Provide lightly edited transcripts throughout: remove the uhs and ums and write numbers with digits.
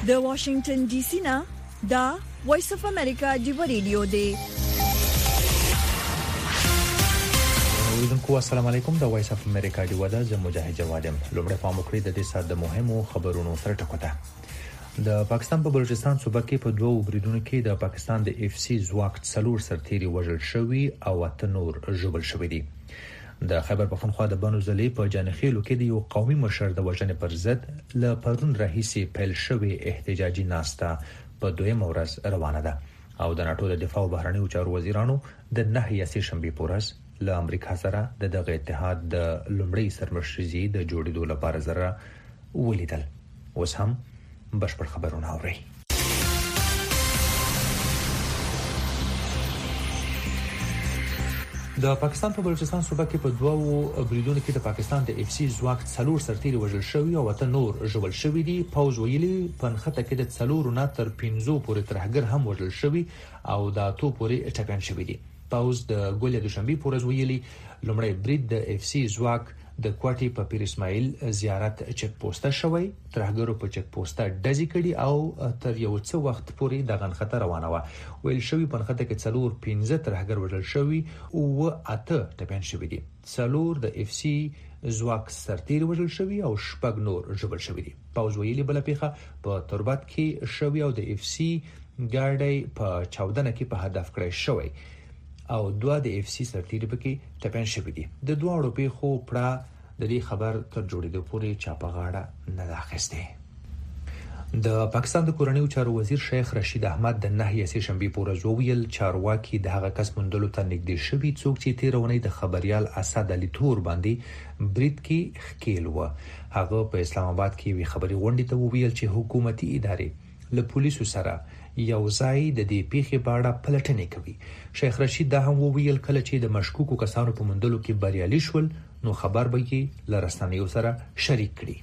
د واشنگټن ډي سي نه دا وایس اف امریکا دی ریډیو دی. اوریدونکو السلام علیکم، د وایس اف امریکا دی ودا ز مجاهد جوادم. لومړی په مخکړه د دې سات د مهمو خبرونو سره ټکوته. د پاکستان په بلوچستان صوبه کې په دوه بریدونو کې د پاکستان د اف سی ځواک څلور سرتيري وژل شوی او اته نور ژوبل شوی دي. د خیبر پختونخوا د بنو ضلع په جانخیلو کې د یو قومي مشر د وژنې پر ضد ل پرون راهیسي پیل شوی احتجاجي ناسته په دویمه ورځ روانه ده او د ناتو د دفاع او بهرنیو چارو وزیرانو د 9 شنبه په ورځ له امریکا سره د دغه اتحاد د لومړی سرمشري د جوړېدو لپاره زره ولیدل. اوس هم بشپړ خبرونه اورئ. د پاکستان په بلوچستان صوبه کې په دوه بریدونو کې د پاکستان د اف سی ځواک څلور سرتيري وژل شوی او اته نور ژوبل شوی دي. پوز ویلي په نخته کې د څلور نه تر 15 پورې ترهګر هم وژل شوی او دا تو پورې ټپيان شوی دي. پوز د ګولې د شنبه پورز ویلي لومړی برید د اف سی ځواک د کوټي په پیر اسماعیل زیارت چک پوسټه شوی، ترهګرو په چک پوسټه ډزې کړي او تر یو څه وخت پورې د غنخته روانه و. ویل شوی په غنخته کې څلور 15 ترهګر وژل شوی او اته ټپيان شوی دي. څلور د اف سی ځواک سرتيري وژل شوی او شپږ نور ژوبل شوی دي. پوز ویلي بل پیخه په تربت کې شوی او د اف سی ګاډي په 14 کې په هدف کړی شوی او دوه د اف سی سرتيري پکې ټپيان شوی دي. د دوه اړو په خو پړه د دې خبر تر جوړېدو پورې چاپه غاړه نه راخسته. د پاکستان د کورنیو چارو وزیر شیخ رشید احمد د 9 شنبه پورز ویل چارواکي د هغه کس مندلو ته نږدې شوی څوک چې تیرونی د خبريال اسد علي تور باندې برید کې خکېل و. هغه په اسلام آباد کې وی خبري غونډې ته ویل چې حکومتي ادارې له پولیسو سره یو ځای د دې پیښې باندې پلټنې کوي. شیخ رشید دا هم ویل کله چې د مشکوکو کسانو په مندلو کې بریالي شول نو خبر به کې لرستانیو سره شریک کړي.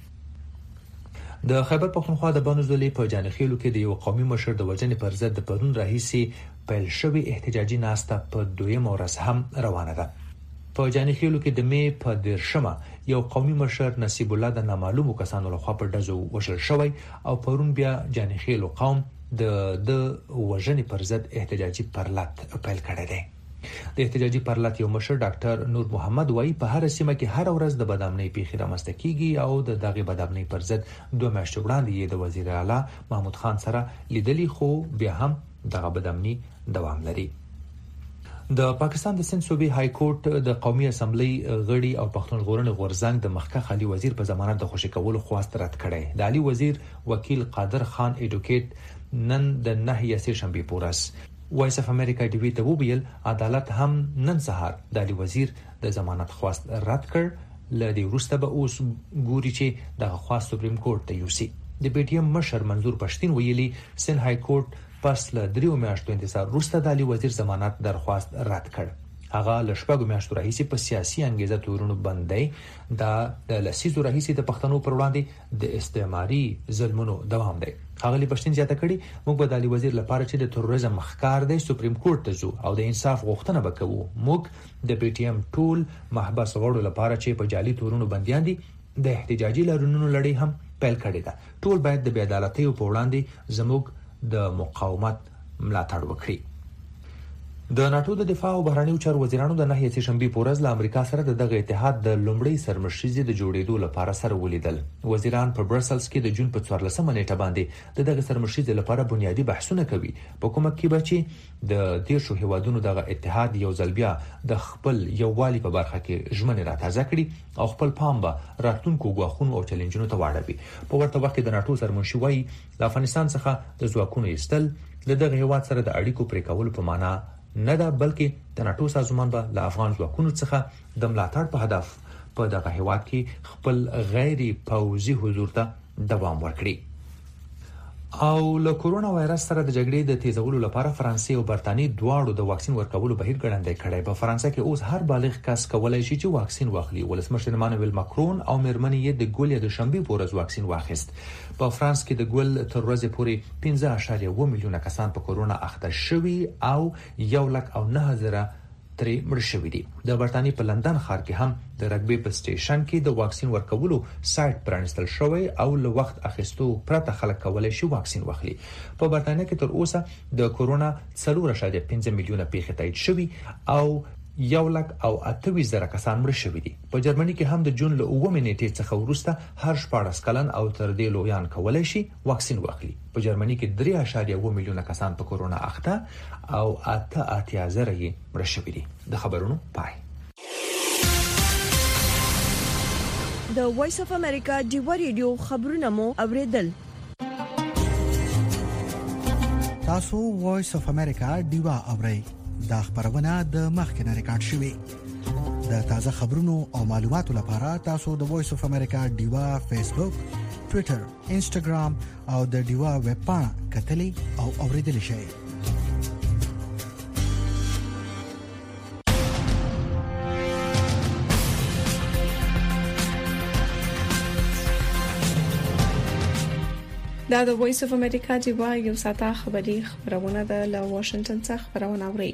د خیبر پختونخوا د بنو ضلع په جانخیلو کې د یو قومي مشر د وژنې پر ضد د پرون راهیسي پیل شوی احتجاجي ناسته په دویمه ورځ هم روانه ده. په جانخیلو کې د می په درشمه یو قومي مشر نصیب الله د نامعلومو کسانو لخوا په ډزو وژل شوی او پرون بیا جانخیلو قوم د وژنې پر ضد احتجاجي پرلط پیل کړی دی. د احتجاجي پرلط یو مشر ډاکټر نور محمد وایي په هر سیمه کې هر ورځ د بدامنۍ پیښې رامنځته کیږي او د دغه بدامنۍ پر ضد 2 میاشتې وړاندې د وزیر اعلی محمود خان سره لیدلی خو بیا هم دغه بدامنۍ دوام لري. د پاکستان د سند صوبې های کورټ د قومي اسمبلی غړي او پښتون ژغورنې غورځنګ د مخکښ علي وزیر په ضمانت د خوشی کولو خواست رد کړي. د علي وزیر وکیل قادر خان ایډوکیټ نن د 9 شنبه پورس وایس اف امریکا دی وی ته ویل عدالت هم نن سهار د علي وزیر د ضمانت خواست رد کړ. لدی وروسته به اوس ګوري چې د خواست سپریم کورټ ته یوسي. د پی ټی ایم مشر منظور پښتين ویلي سند های کورټ پس له 3 میاشتو انتظار وروسته د علي وزیر ضمانت درخواست رد کړ. هغه له 4 میاشتو راهیسي په سیاسي انګیزه تورونو باندې د لسیزو راهیسي د پښتنو پر وړاندې د استعماري ظلمونو دوام دی. هغه پښتين زیاته کړي موږ به د علي وزیر لپاره چې د تروریزم مخکار دی سپریم کورټ ته ځو او د انصاف غوښتنه وکړو. موږ د پی ټی ایم ټول محبس غړو لپاره چې په جعلي تورونو بنديان دي د احتجاجي لارونو لړۍ هم پیل کړې ده. ټول باید د بې عدالتۍ په وړاندې زموږ د مقاومت ملاتړ وکړي. د ناتو د دفاع او بهرنیو چارو وزیرانو د 9 شنبه پورز له امریکا سره د دغه اتحاد د لومړی سرمشري د جوړېدو لپاره سره ولیدل. وزیران په برسلز کې د جون په 14 نیټه باندې د دغه سرمشري لپاره بنیادی بحثونه کوي. په کومه کې بچي د 13 هیوادونو دغه اتحاد یو ځل بیا د خپل یووالي په برخه کې ژمنه راتازه کړي او خپل پام به راتلونکو غواخونو او چیلنجونو ته واړوي. په ورته وخت کې د ناتو سرمشري وایي د افغانستان څخه د ځواکونو ایستل د دغه هیواد سره د اړیکو پرې کول په معنا نه ده بلکې د ناتو سازمان به له افغان ځواکونو څخه د ملاتړ په هدف په دغه هیواد کې خپل غیر پوځي حضور ته دوام ورکړي. او له کورونا وایرس سره د جګړې د تیزولو لپاره فرانسې او برتانیې دواړو د واکسین ورکولو بهیر ګړندی کړی. په فرانسه کې اوس هر بالغ کس کولای شي چې واکسین واخلي. ولسمشر ایمانوئل ماکرون او مېرمنې یې د ګولې د شنبه پورز واکسین واخیست. په فرانس کې د ګول تر ورځې پورې 15.1 میلیونه کسان په کورونا اخته شوي او 1,09,000 ترې مړ شوي دي. د برتانیې په لندن ښار کې هم د رګبي په سټیشن کې د واکسین ورکولو سایت پرانستل شوی او له وخت اخیستو پرته خلک کولای شي واکسین واخلي. په برتانیې کې تر اوسه د کورونا 4.5 میلیونه پیښې تایید شوي او 1,28,000 کسان مړ شوي دي. په جرمني کې هم د جون له 9 نیټې څخه وروسته هر 14 کلن او تر دې لویان کولای شي واکسین واخلي. په جرمني کې 3.1 میلیونه کسان په کورونا اخته او 8,000 یې مړ شوي دي. د خبرونو پای. د وایس اف امریکا ډیوا ریډیو خبرونه مو اوریدل. تاسو وایس اف امریکا ډیوا اورئ. دا خبرونه د مخکنه ریکارډ شوې. د تازه خبرونو او معلوماتو لپاره تاسو د وایس اف امریکا ډیوا فیسبوک، ټوئیټر، انسټاګرام او د ډیوا ویب پاڼه کتلی او اوریدلی شئ. دا د وایس اف امریکا ډیوا یو ساته خبرونه د واشنگټن څخه خبرونه اوري.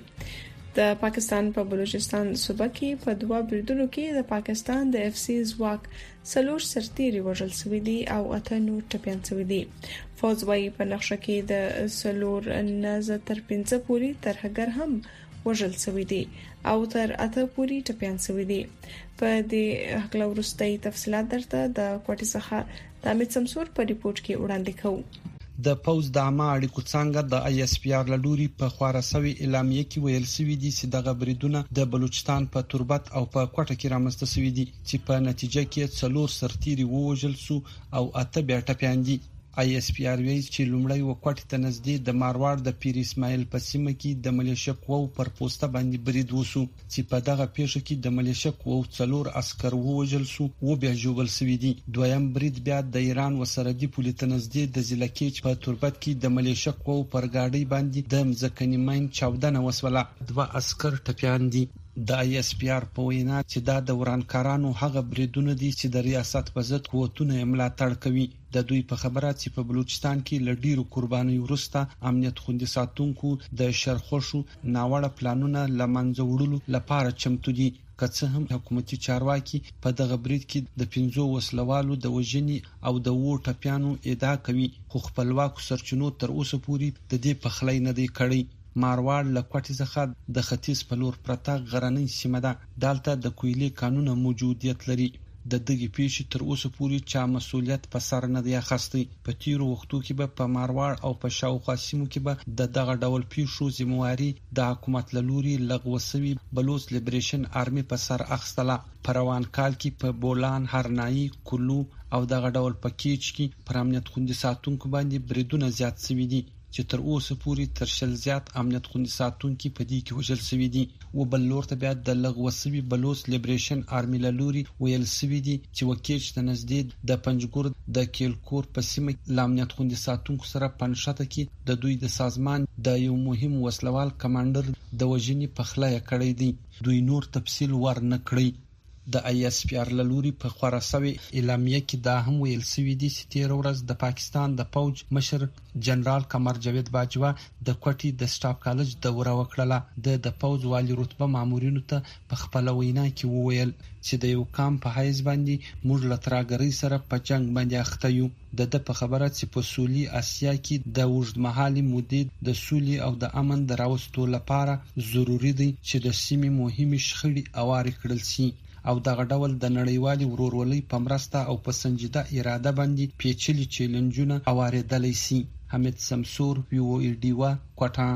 د پاکستان په بلوچستان صوبه کې په 2 بریدونو کې د پاکستان د اف سی ځواک 4 سرتیري وژل شوي دي او 8 نور ټپيان شوي دي. فوج وايي په نقشه کې د 4 نه تر 15 پورې ترهګر هم وژل شوي دي او تر 8 پورې ټپيان شوي دي. په دې حق لورستۍ تفصيلات درته د کوټې څخه د امید سمسور په ریپورت کې وړاندې کوو. د پوز د عامه اړیکو څنګه د آی اس پی آر لوري په خوارسوي اعلامیه کې ویل شوی دي چې دغه بریدونه د بلوچستان په تربت او په کوټه کې رامنځته شوی دي چې په نتیجه کې 4 سرتیري وژل شو او 8 بیا ټپيان دي. آی اس پی آر وی چې لومړی وکټ ته نږدې د مارواړ د پیر اسماعیل په سیمه کې د ملیشیا قوو پر پوسټه باندې برید وشو چې په دغه پیښه کې د ملیشیا قوو 4 عسكر وژل شو او بیا جوړل شوی دي. دویم برید بیا د ایران وسردي پولیس ته نږدې د ځلکې په تربت کې د ملیشیا قوو پر گاډي باندې د مځکنی ماین چاودنه وسوله. 2 عسكر ټپيان دي. د آی اس پی آر په وینا چې دا د ورانکارانو هغه بریدونه دي چې د ریاست په ضد قوتونه ملاتړ کوي. د دوی په خبره چې په بلوچستان کې لډیرو قرباني ورسته امنیت خوندي ساتونکو د شرخوشو ناوړه پلانونه لمنځه وړلو لپاره چمتو دي. که څه هم حکومتي چارواکي په دغه برید کې د 15 وسلوالو د وژنې او د وو ټپيانو ادعا کوي، خو خپلواکو سرچینو تر اوسه پورې د دې په خلای نه دی کړی. مارواړ له کوټې څخه د ختیځ په لور پرته غرنۍ سیمه ده. دالته د کویلې قانون موجودیت لري. د دغه پیښې تر اوسه پورې چا مسولیت په سر نه دی اخیستی. په تیرو وختو کې به په مارواړ او په شاوخوا سیمو کې به د دغه ډول پیښو ذمہواری د حکومت لوري لغوه شوی بلوچ لیبریشن آرمي په سر اخیستله. په روان کال کې په بولان، هرنايي، کلو او دغه ډول پکیج کې پر امنیت خوندي ساتونکو باندې بریدونه زیات شوي دي چې تر اوسه پورې تر شل زیات امنیت خوندي ساتونکو په دې کې وژل شوي دي. او بل لور ته بیا د لغوه شوی بلوچ لیبریشن آرمي لوري ویل شوی دي چې وکیج ته نږدې د پنجګور د کیلکور په سیمه کې امنیت خوندي ساتونکو سره پنځته کې د دوی د سازمان د یو مهم وسلوال کمانډر د وژنې په خلای کړی دی. دوی نور تفصیل ورنه کړی. د آی اس پی آر لوري په خوراسوي اعلامیه کې دا هم ویل شوی دی چې 13 ورځ د پاکستان د فوج مشر جنرال قمر جاوید باجوا د کوټي د سټاف کالج دوره وکړه. د فوج والی رتبه مامورینو ته په خپل وینا کې وویل چې د یو کام په حیث باندې موږ لتراګری سره په جنگ باندې اخته یو. د په خبره چې په سولي اسیا کې د وژدمحالي مودې د سولي او د امن د راوستلو لپاره ضروری دی چې د سیمې مهمه شخړې اوارې کړل شي او دغه ډول د نړیوالي ورورولۍ په مرسته او په سنجیده اراده باندې پیچلي چیلنجونه اوارېدلی شي. حمید سمسور، وی او ای ډیوا، کوټه.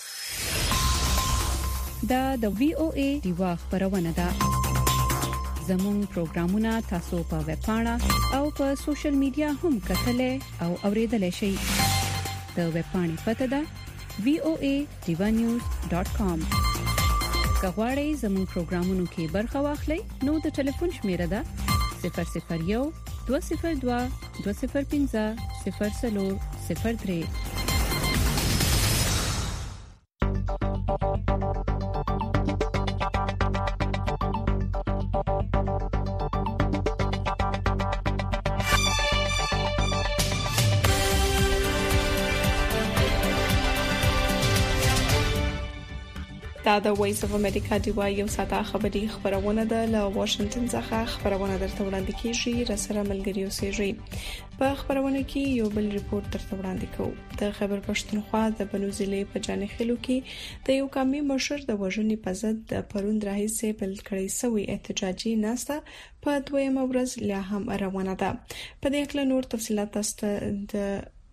دا د وی او ای ډیوا خبرونه ده. زموږ پروګرامونه تاسو په ویب پاڼه او په سوشل میډیا هم کتلای او اوریدلای شئ. د ویب پاڼې پته ده voanews.com. کغواړئ زموږ پروګرامونو کې برخه واخلئ نو د ټلیفون شمیره ده 001 202 205 0403. دا د وایس اف امریکا دیوا یو ساته خبري خبرونه ده له واشنگټن څخه خبرونه درته وړاندې کیږي رسره ملګری اوسېږي په خبرونه کې یو بل ریپورت درته وړاندې کوو د خبر پښتونخوا د بنوزلې په جانخلو کې د یو قومي مشر د وژنې په ضد د پروند راهیسې بل کړی سوی احتجاجي ناسته په دویمه ورځ لا هم روانه ده په دې اړه نور تفصيلات تاسو د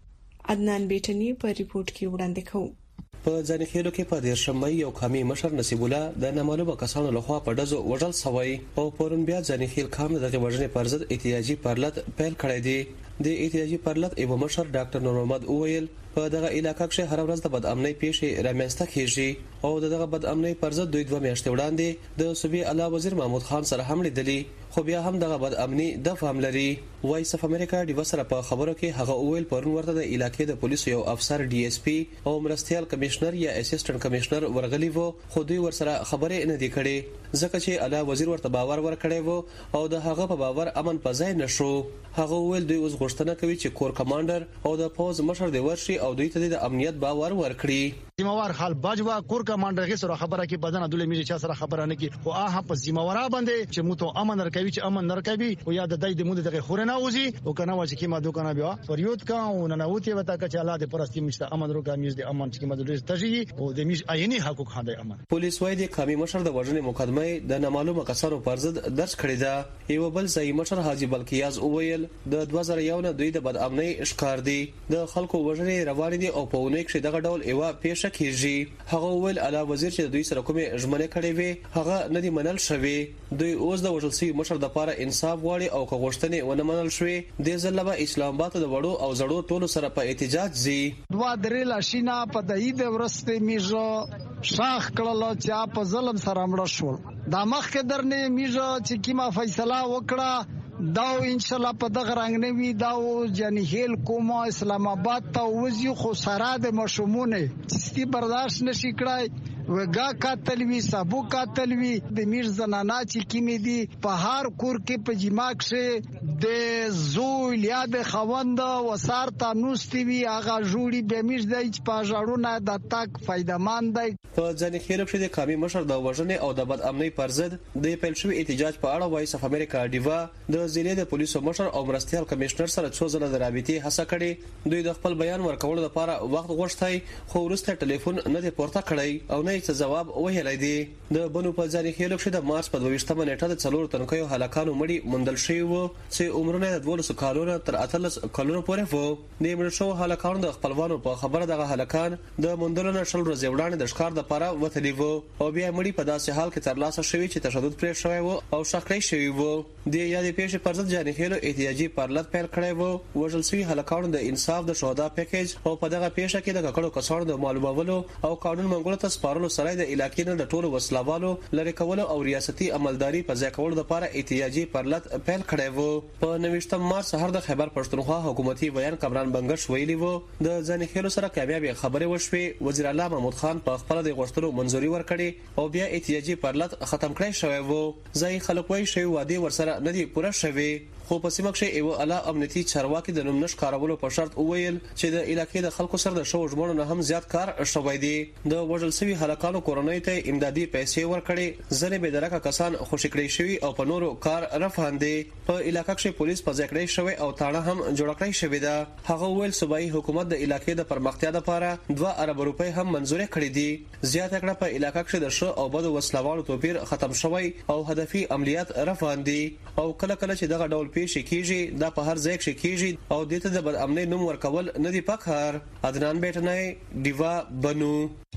عدنان بیٹنی په ریپورت کې وړاندې کوو په ځانخېلو کې په 13 مې یو قومي مشر نصیب الله د نامعلومه کسانو لخوا په دزو وژل شوی او پرون بیا ځانخېل قوم د وژنې پر ضد احتجاجي پرلط پیل کړی دی د احتجاجي پرلط ایو مشر ډاکټر نور محمد اویل په دغه علاقې کې هر ورځ د بد امنۍ پیښې رامنځته کیږي او دغه بد امنۍ پر ضد دوی 2 میاشتې وړاندې د صوبې اعلی وزیر محمود خان سره هم لیدلی خو بیا هم دغه بد امنۍ د فهم لري وایس اف امریکا د وسره په خبرو کې هغه اویل پرون ورته د علاقې د پولیسو یو افسر ډي اس پی او مرستيال کمشنر یا اسسټنټ کمشنر ورغلی وو خو دوی ورسره خبرې نه دی کړې ځکه چې اعلی وزیر ورته باور ورکړی وو او د هغه په باور امن پځای نشو هغه ویل دوی اوس غوښتنه کوي چې کور کمانډر او د پوز مشر دی ورشي او دوی ته د امنیت باور ورکړي ذمہوار خال باجوا کور کمانډر کې سره خبره کې بدن عدل میږي چې سره خبره نه کی خو هغه په ذمہوارا باندې چې مو ته امن ورکوي چې امن نرکوي او یا د دای د مود دغه خورنه اوزي او کنه و چې کیما دوکانه بیا فریود کا او نه نوتی وتا چې الله دې پرستی مشته امن روکا میز دې امن چې کیما د تجي او د میز عیني حقوق خاندي امن پولیس وايي د قومي مشر د وژنې مقدمه د نامعلومه کسانو پر ضد درج کړی دا یو بل ځای مشر حاجی بلکیاز اویل د 2001 نه دوی د بد امنۍ ښکار دي د خلکو وژنې روان دي او په ونه کې دغه ډول ایوا پیښه کیږي هغه ویل اعلی وزیر چې دوی سره کومه ژمنه کړې وي هغه ندي منل شوی دوی اوس د وژل سوي مشر د لپاره انصاف غواړي او غوښتنې ونه منل شوې د ځلبه اسلام آباد د وړو او زړو ټولو سره په احتجاج زی دوا درې لاشینا په دای د ورسته میژه شاخ کړل چې په ظلم سره مړ شو دا مخکې درنه میژه چې کیما فیصله وکړه داو ان شاء الله په دغه رنگ نه وی داو جنهیل کومه اسلام آباد ته وزي خو سره د مشمونه ستی برداشت نشي کړای وګه قاتل وی سبو قاتل وی د میر زنانا چې کیمې دي په هر کور کې په جماک شه د زوی یا د خوند وسار ته نوستي وی هغه جوړي به میر د په ژړونه د تک فائدمن دی په ځنې خیر په د قومي مشر د وژنې او د بد امنۍ پر ضد د پیلشوي احتجاج په اړه وایس اف امریکا دیوا د ضلع د پولیسو مشر او مرستيال کمشنر سره څو ځله د رابطې هڅه کړې دوی د خپل بیان ورکولو لپاره وخت غوښتای خو ورسته ټلیفون نه دی پورته کړی او نه څه جواب وهلای دی د بنو په ځانې خېلو کې د مارچ په 22مه نیټه د 4 تنکیو هلاکانو مړي مندل شوی وو چې عمرونه د 12 کالونو تر 18 کالونو پورې وو د مړ شو هلاکانو د خپلوانو په خبره دغه هلاکان د مندلونو شل ورځې وړاندې د ښکار لپاره وتلی وو او بیا مړي په داسې حال کې تر لاسه شوی چې تشدد پرې شوی وو او شخړې شوی وو د یادې پیښې پر ضد ځانې خېلو احتجاجي پرلط پیل کړی وو وژل شوی هلاکانو د انصاف د شهدا پیکیج او په دغه پیښه کې د ککړو کسانو د معلومولو او قانون منګولو ته سپارلو سره د علاقې نه د ټولو وسلوالو لری کولو او ریاستي عملداري په ځای کولو لپاره احتجاجي پرلط پیل کړی وو په 29 مارچ سهار د خیبر پښتونخوا حکومتي بیان کمران بنگش ویلي وو د ځنې خېلو سره کامیابی خبره وشوه وزیر اعلی محمود خان په خپل د غوښتلو منځوري ورکړي او بیا احتجاجي پرلط ختم کړی شوی وو ځای خلک وایي شوی وادي ورسره ندي پوره شوی خو په سیمه کې ایو اعلی امنیتي چارواکي د نوم نش کارولو په شرط وویل چې د علاقې د خلکو سره د شو ژمنو نه هم زیات کار شوی دی د وژل سوي هلاکانو کورنۍ ته امدادي پیسې ورکړي ځنې به درکه کسان خوشی کړی شوی او په نورو کار رفاندي په علاقې کې پولیس په ځای کړی شوی او تاړه هم جوړ کړی شوی دا هغه ویل صوبایي حکومت د علاقې د پرمختیا لپاره 2 ارب روپۍ هم منزور کړې دي زیات کړه په علاقې کې د شو او بد وسلوالو توپیر ختم شوی او هدفي عملیات رفاندي او کله کله چې دغه ډول پیښ کیږي دا په هر ځای کې کیږي او دته د بد امنۍ نوم ورکول نه دی پکار عدنان بیٹنای دیوا بنو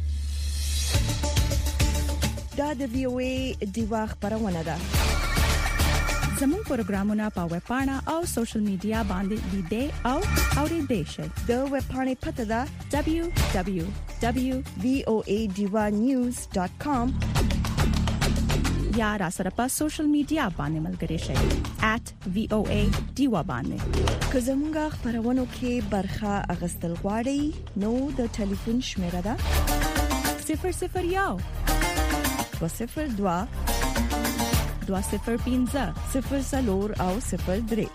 دا د وی او ای دیوا خبرونه ده زموږ پروګرامونه په ویب پاڼه او سوشل میډیا باندې لیدئ او اورئ شئ د ویب پاڼې پته ده www.voanews.com یا را سره په سوشل میډیا باندې ملګری شئ @voa دیوا باندې که زموږ خبرونه کې برخه اغستل غواړئ نو د ټلیفون شمیره ده 001 202 205 00 او 03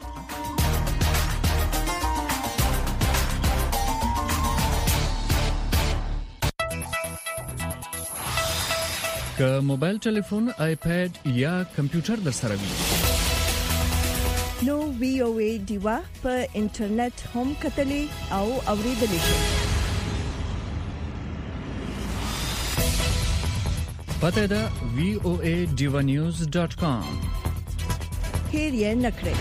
د که موبایل ټلیفون، آیپاد یا کمپیوټر در سره وي نو VOA دیوا په انټرنیټ هم کتلې او اوریدلې شئ. پته ده voaDivanews.com. هیر یې نکړئ.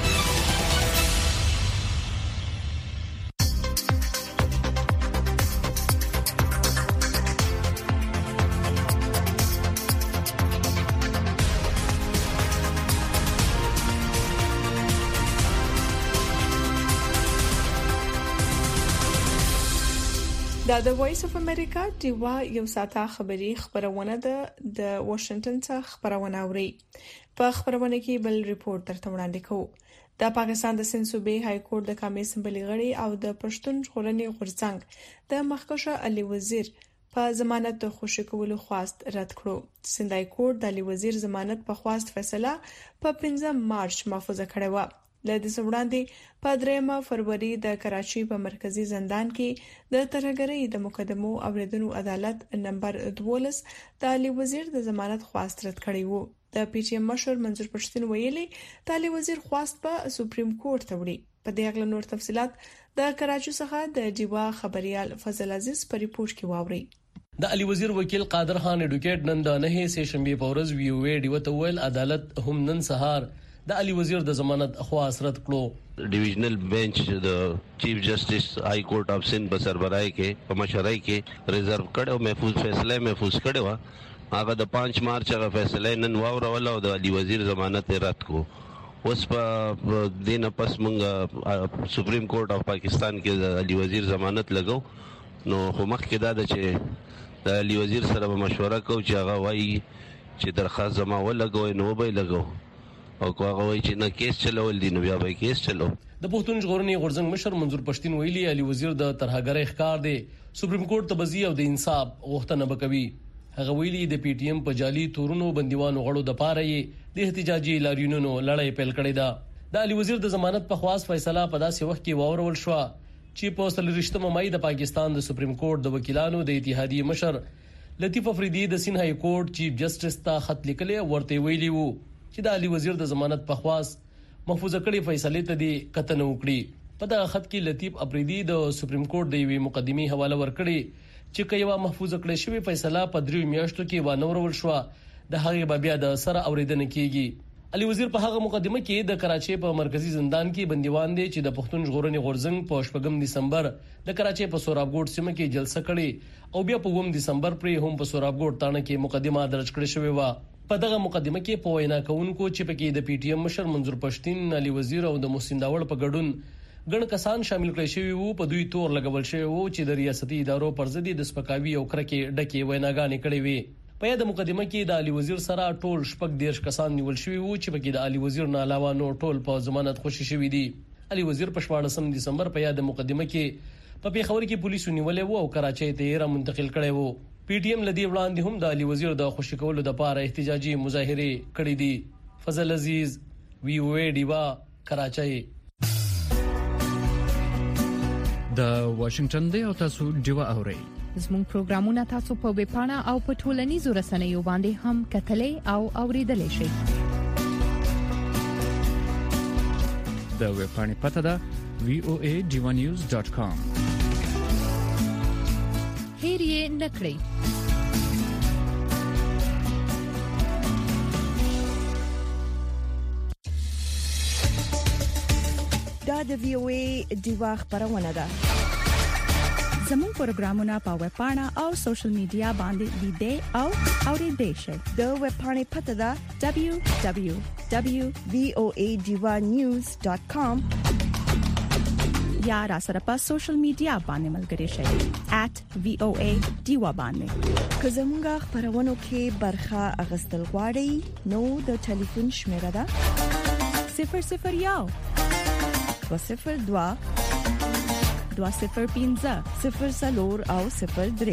د وایس اف امریکا دیوا یو ساته خبرونه ده د واشنگټن څخه خبرونه اوري. په خبرونه کې بل ریپورت درته وړاندې کوو. د پاکستان د سند صوبې های کورټ د قومي اسمبلی غړي او د پښتون ژغورنې غورځنګ د مخکښه علي وزیر په ضمانت د خوشی کولو خواست رد کړو. سند های کورټ د علي وزیر ضمانت په خواست فیصله په 15 مارچ محفوظه کړې و. لدې وړاندې په 3 فروری د کراچي په مرکزی زندان کې د ترهګرۍ د مقدمو اوریدنو عدالت نمبر 12 د علي وزیر د ضمانت خواست رد کړی وو. د پی ټی ایم مشر منظور پښتون ویلي د علي وزیر خواست په سپریم کورټ ته وړي. په دې اړه نور تفصيلات د کراچي څخه د دیوا خبريال فضل عزیز په ریپورت کې واوري. د علي وزیر وکیل قادر خان اډوکیټ نن د 9 سه شنبه په ورځ وی ډیو ته ویل عدالت هم نن سهار د علي وزیر د ضمانت خواست رد کړو. ډیویژنل بنچ د چیف جسټس های کورټ اف سند په سربراهي کې په مشرۍ کې ریزرو کړو محفوظ فیصله محفوظ کړو. هغه د 5 مارچ هغه فیصله نن واورول او د علي وزیر ضمانت رد کو. اوس په دینه پس مونږ سپریم کورټ اف پاکستان کې د علي وزیر ضمانت لګو. نو خو مخکې دا چې د علي وزیر سره مشوره کو چې هغه وایي چې درخواست زما ولګوي نو به لګو او هغه وایي چې نه کیس چلول دي نو بیا به کیس چلو. د پښتون ژغورنې غورځنګ مشر منظور پښتون ویلي علي وزیر د ترهګرۍ ښکار دی سپریم کورټ ته بزی او د انصاف غوښتنه وکوي. هغه ویلي د پی ټی ایم په جالي تورونو بندیوانو غړو د پاره یې د احتجاجي لاریونونو لړۍ پیل کړې ده. د علي وزیر د ضمانت په خواست فیصله په داسې وخت کې واورول شو چې په 23 مې د پاکستان د سپریم کورټ د وکیلانو د اتحادیې مشر لطیف افریدی د سند های کورټ چیف جسټس ته خط لیکلی ورته ویلي وو چې د علي وزیر د ضمانت په خواست محفوظه کړي فیصله ته دی کتنه وکړي. په دغه خط کې لطیف افریدی د سپریم کورټ د یوې مقدمې حواله ورکړي چې کایوا محفوظه کړي شوی فیصله په 3 میاشتو کې وانورول شو د هغه بیا د سره اوریدنه کیږي. علي وزیر په هغه مقدمه کې د کراچي په مرکزی زندان کې بندیوان دي چې د پښتون ژغورنې غورځنګ په 8 دسمبر د کراچي په سورابګوټ سیمه کې جلسه کړې او بیا په 9 دسمبر پر هم په سورابګوټ تانه کې مقدمه درج کړې شوې و. په دغه مقدمه کې په وینا کوونکو چې پکې د پی ټی ایم مشر منظور پښتون، علي وزیر او د محسن داوړ په ګډون ګڼ کسان شامل کړي شوی وو. په دوی تور لګول شوی وو چې د ریاستي ادارو پر ضد د سپکاوي او کرکې ډکه ویناګانې کړې وي. په یاد مقدمه کې د علي وزیر سره ټول شپږ 10 کسان نیول شوی وو چې پکې د علي وزیر نه علاوه نو ټول په ضمانت خوشی شوی دي. علي وزیر په 14 دسمبر په یاد مقدمه کې په پیښور کې پولیسو نیولې وو او کراچۍ ته یې منتقل کړي وو. پی ټی ایم لدی وړاندې هم د علي وزیر د خوشی کولو د پاره احتجاجي مظاهره کړې دي. فضل عزیز وی او ای دیوا کراچۍ. د واشنگټن دی او تاسو دیوا اورئ. زموږ پروګرامونه تاسو په ویب پاڼه او په ټولنیزو رسنیو باندې هم کتلې او اوریدلې شئ. د ویب پاڼې پته ده voaDivanews.com. هیر یې نکړئ. دا د VOA دیوا خبرونه ده. زموږ پروګرامونه په ویب پاڼه او سوشل میډیا باندې لیدئ او اوریدئ شئ. د ویب پاڼې پته ده www.voaDivanews.com یا را سره په سوشل میډیا باندې ملګري شئ @voa_diva باندې. که زموږ خبرونه کې برخه اغستل غواړئ نو د ټلیفون شمیره ده 001 202 205 04 او 03.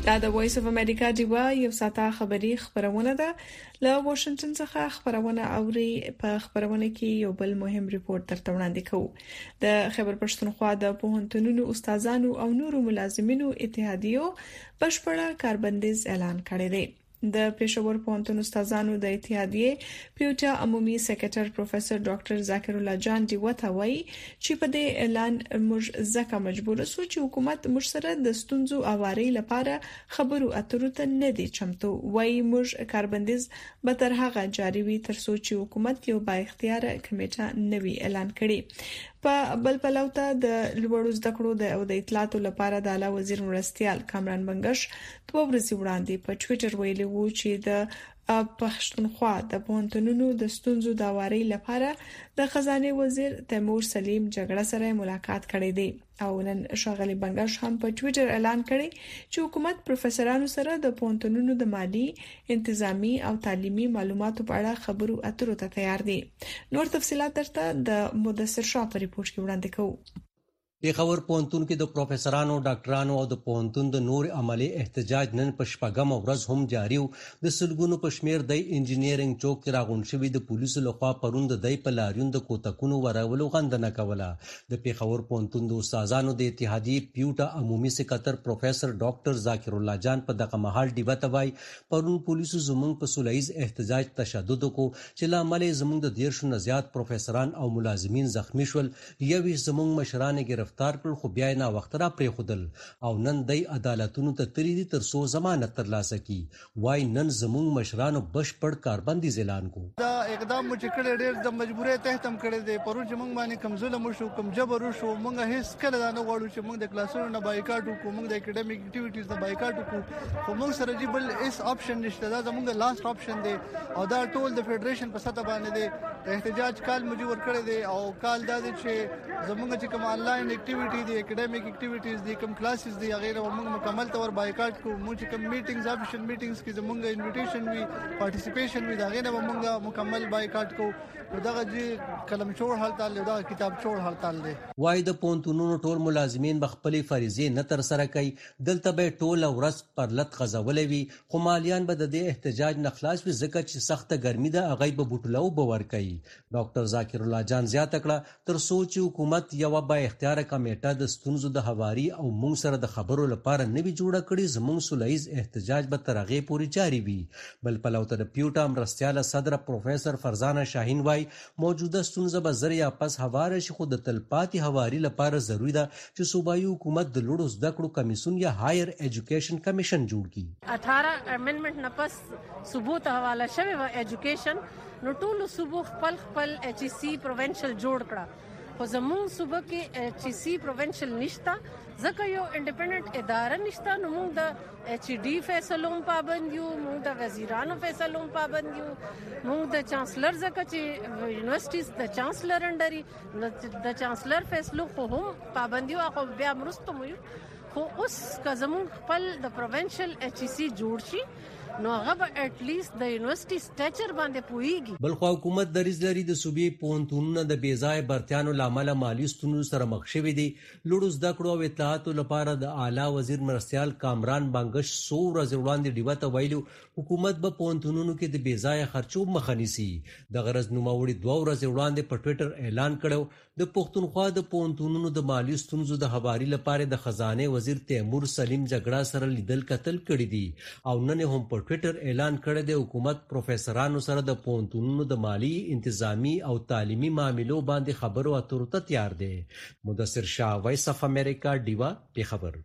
دا د وایس اف امریکا دیوا یو ساته خبری خبرونه ده له واشنگټن څخه خبرونه اوري. په خبرونه کې یو بل مهم ریپورت درته وړاندې کوو. د خیبر پښتونخوا د پوهنتونونو استادانو او نورو ملازمینو اتحادیو بشپړه کاربندیز اعلان کړی دی. د پېښور پوهنتون استادانو د اتحادیې پیوټا عمومي سکرټر پروفیسور ډاکټر ذاکر الله جان دی وتاوي چې په دې اعلان موږ ځکه مجبور شو چې حکومت موږ سره د ستونزو اواري لپاره خبرو اترو ته نه دي چمتو. وایي موږ کاربندیز به تر هغه جاري وي تر څو چې حکومت یو با اختیار کمیټه نوي اعلان کړي. په بل پلو ته د لوړو زده کړو د اطلاعاتو لپاره د اعلی وزیر مرستیال کامران بنگش 2 ورځې وړاندې په ټوئیټر ویلي وو چې د پښتونخوا د پوهنتونونو د ستونزو د اواري لپاره د خزانه وزیر تیمور سلیم جګړه سره ملاقات کړې دي. او نن شاغلی بنگش هم په ټوئیټر اعلان کړی چې حکومت پروفیسورانو سره د پوهنتونونو د مالی، انتظامی او تعلیمي معلوماتو په اړه خبرو اترو ته تیار دي. نور تفصيلات درته د مدثر شاه په ریپورت کې وړاندې کوو. پیښور پوهنتون کې د پروفیسورانو، ډاکټرانو او د پوهنتون د نور عملی احتجاج نن په شپږم ورځ هم جاری و. د سلګونو په شمیر د انجینیرینګ چوک کې راغونډ شوی د پولیسو لخوا پروند د پلاریون د کوتکونو ورولو غندنه کوله. د پیښور پوهنتون د استادانو د اتحادیې پیوټا عمومي سکرټر پروفیسور ډاکټر ذاکر الله جان په دغه مهال ډیبه توای پرون پولیسو زموږ په سولایز احتجاج تشدد کو چې لامل زموږ د 150 نه زیات پروفیسوران او ملازمین زخمی شول. یوه زموږ مشران ګرفتار کړل خو بیا نه وخت را پرې خودل او نن د عدالتونو ته تری دي تر څو ضمانت ترلاسه کی. وای نن زموږ مشرانو بشپړ کاربندیز اعلان کو. دا اقدام چې کړه ډېر د مجبورۍ تحت هم کړی دی. پرون چې موږ باندې کم ظلم وشو، کم جبر وشو، موږ هیڅ کله دا نه غواړو چې موږ د کلاسونو نه بایکاټ وکړو، موږ د اکیډمیک اکټیویټیز نه بایکاټ وکړو. خو موږ سره جی بل اس اپشن نشته. دا زموږ لاست اپشن دی او دا ټول د فدریشن په سطح باندې دی. د احتجاج کال مجبور کړی دی او کال دا دی چې زموږ چې کوم انلاین اکټیویټی دی، اکیډمیک اکټیویټیز دي، کوم کلاسز دي، هغه موږ مکمل تور بایکاټ کوو. موږ چې کوم میټینګز افیشل میټینګز کې زموږ انویټیشن وی، پارټیسیپیشن وی، هغه نه موږ مکمل بایکاټ کوو. دغه جی کلم چور هړتال دی، دا کتاب چور هړتال دی. وای د پونتونونو ټول ملازمین بخپلې فریضې نه تر سره کوي. دلته به ټول ورځ پر لټ غزولې وي خو مالیان به د احتجاج نه خلاص وي ځکه چې سخته ګرمي ده هغه به بوټلو باور کوي. ډاکټر ذاکر الله جان زیاته کړه تر سوچ حکومت یو با اختیار کمیټه د ستونزو د حواري او موږ سره د خبرو لپاره نوي جوړه کړي. زموږ سولایز احتجاج به تر هغه پورې جاری وي. بل پلوته د پیوټا مرستیال صدر پروفیسور فرزانه شاهین وای موجوده ستونزه به زریا پس هواره شي خو د تلپاتي حواري لپاره ضروری ده چې صوبایي حکومت د لوړو زده کړو کمیسیون یا هایر ایجوکیشن کمیشن جوړ کړي. 18 امندمنت نه پس ثبوت حواله شوی و ایجوکیشن نو ټول صوبو خپل ایچ سی پروینشل جوړ کړه. خو زموږ صوبه کې ایچ سی پروینشل نشته ځکه یو انډیپندنت اداره نشته. نو موږ د ایچ ډی فیصلو پابند یو، موږ د وزیرانو فیصلو پابند یو، موږ د چانسلر ځکه چې یونیورسيټیز د چانسلر انډري د چانسلر فیصلو خو هم پابند یو. خو بیا مرستو مو خو اوس که زموږ خپل د پروینشل ایچ سی جوړ شي نو هغه به اټ لیست د یونیورسيټي سټیچر باندې پويږي. بل خو حکومت دریز لري د صوبې پوهنتونونو د بیځای برتیانو لامل مالی ستونزو سره مخ شوي دي. لوړو زده کړو او اطلاعاتو لپاره د اعلی وزیر مرستیال کامران بنگش 100 ورځې وړاندې ډیوه ته ویلو حکومت به پوهنتونونو کې د بیځای خرچو مخه نیسي. د غرض نوموړي 2 ورځې وړاندې په ټوئیټر اعلان کړو د پښتونخوا د پوهنتونونو د مالی ستونزو د حواري لپاره د خزانه وزیر تیمور سلیم جګړه سره لیدل کتل کړی دي او نن هم په ټوئیټر اعلان کړی دی حکومت پروفیسورانو سره د پوهنتونونو د مالی، انتظامی او تعلیمي معاملو باندې خبرو اترو ته تیار دی. مدثر شاه، وایس اف امریکا، ډیوا، پیښور.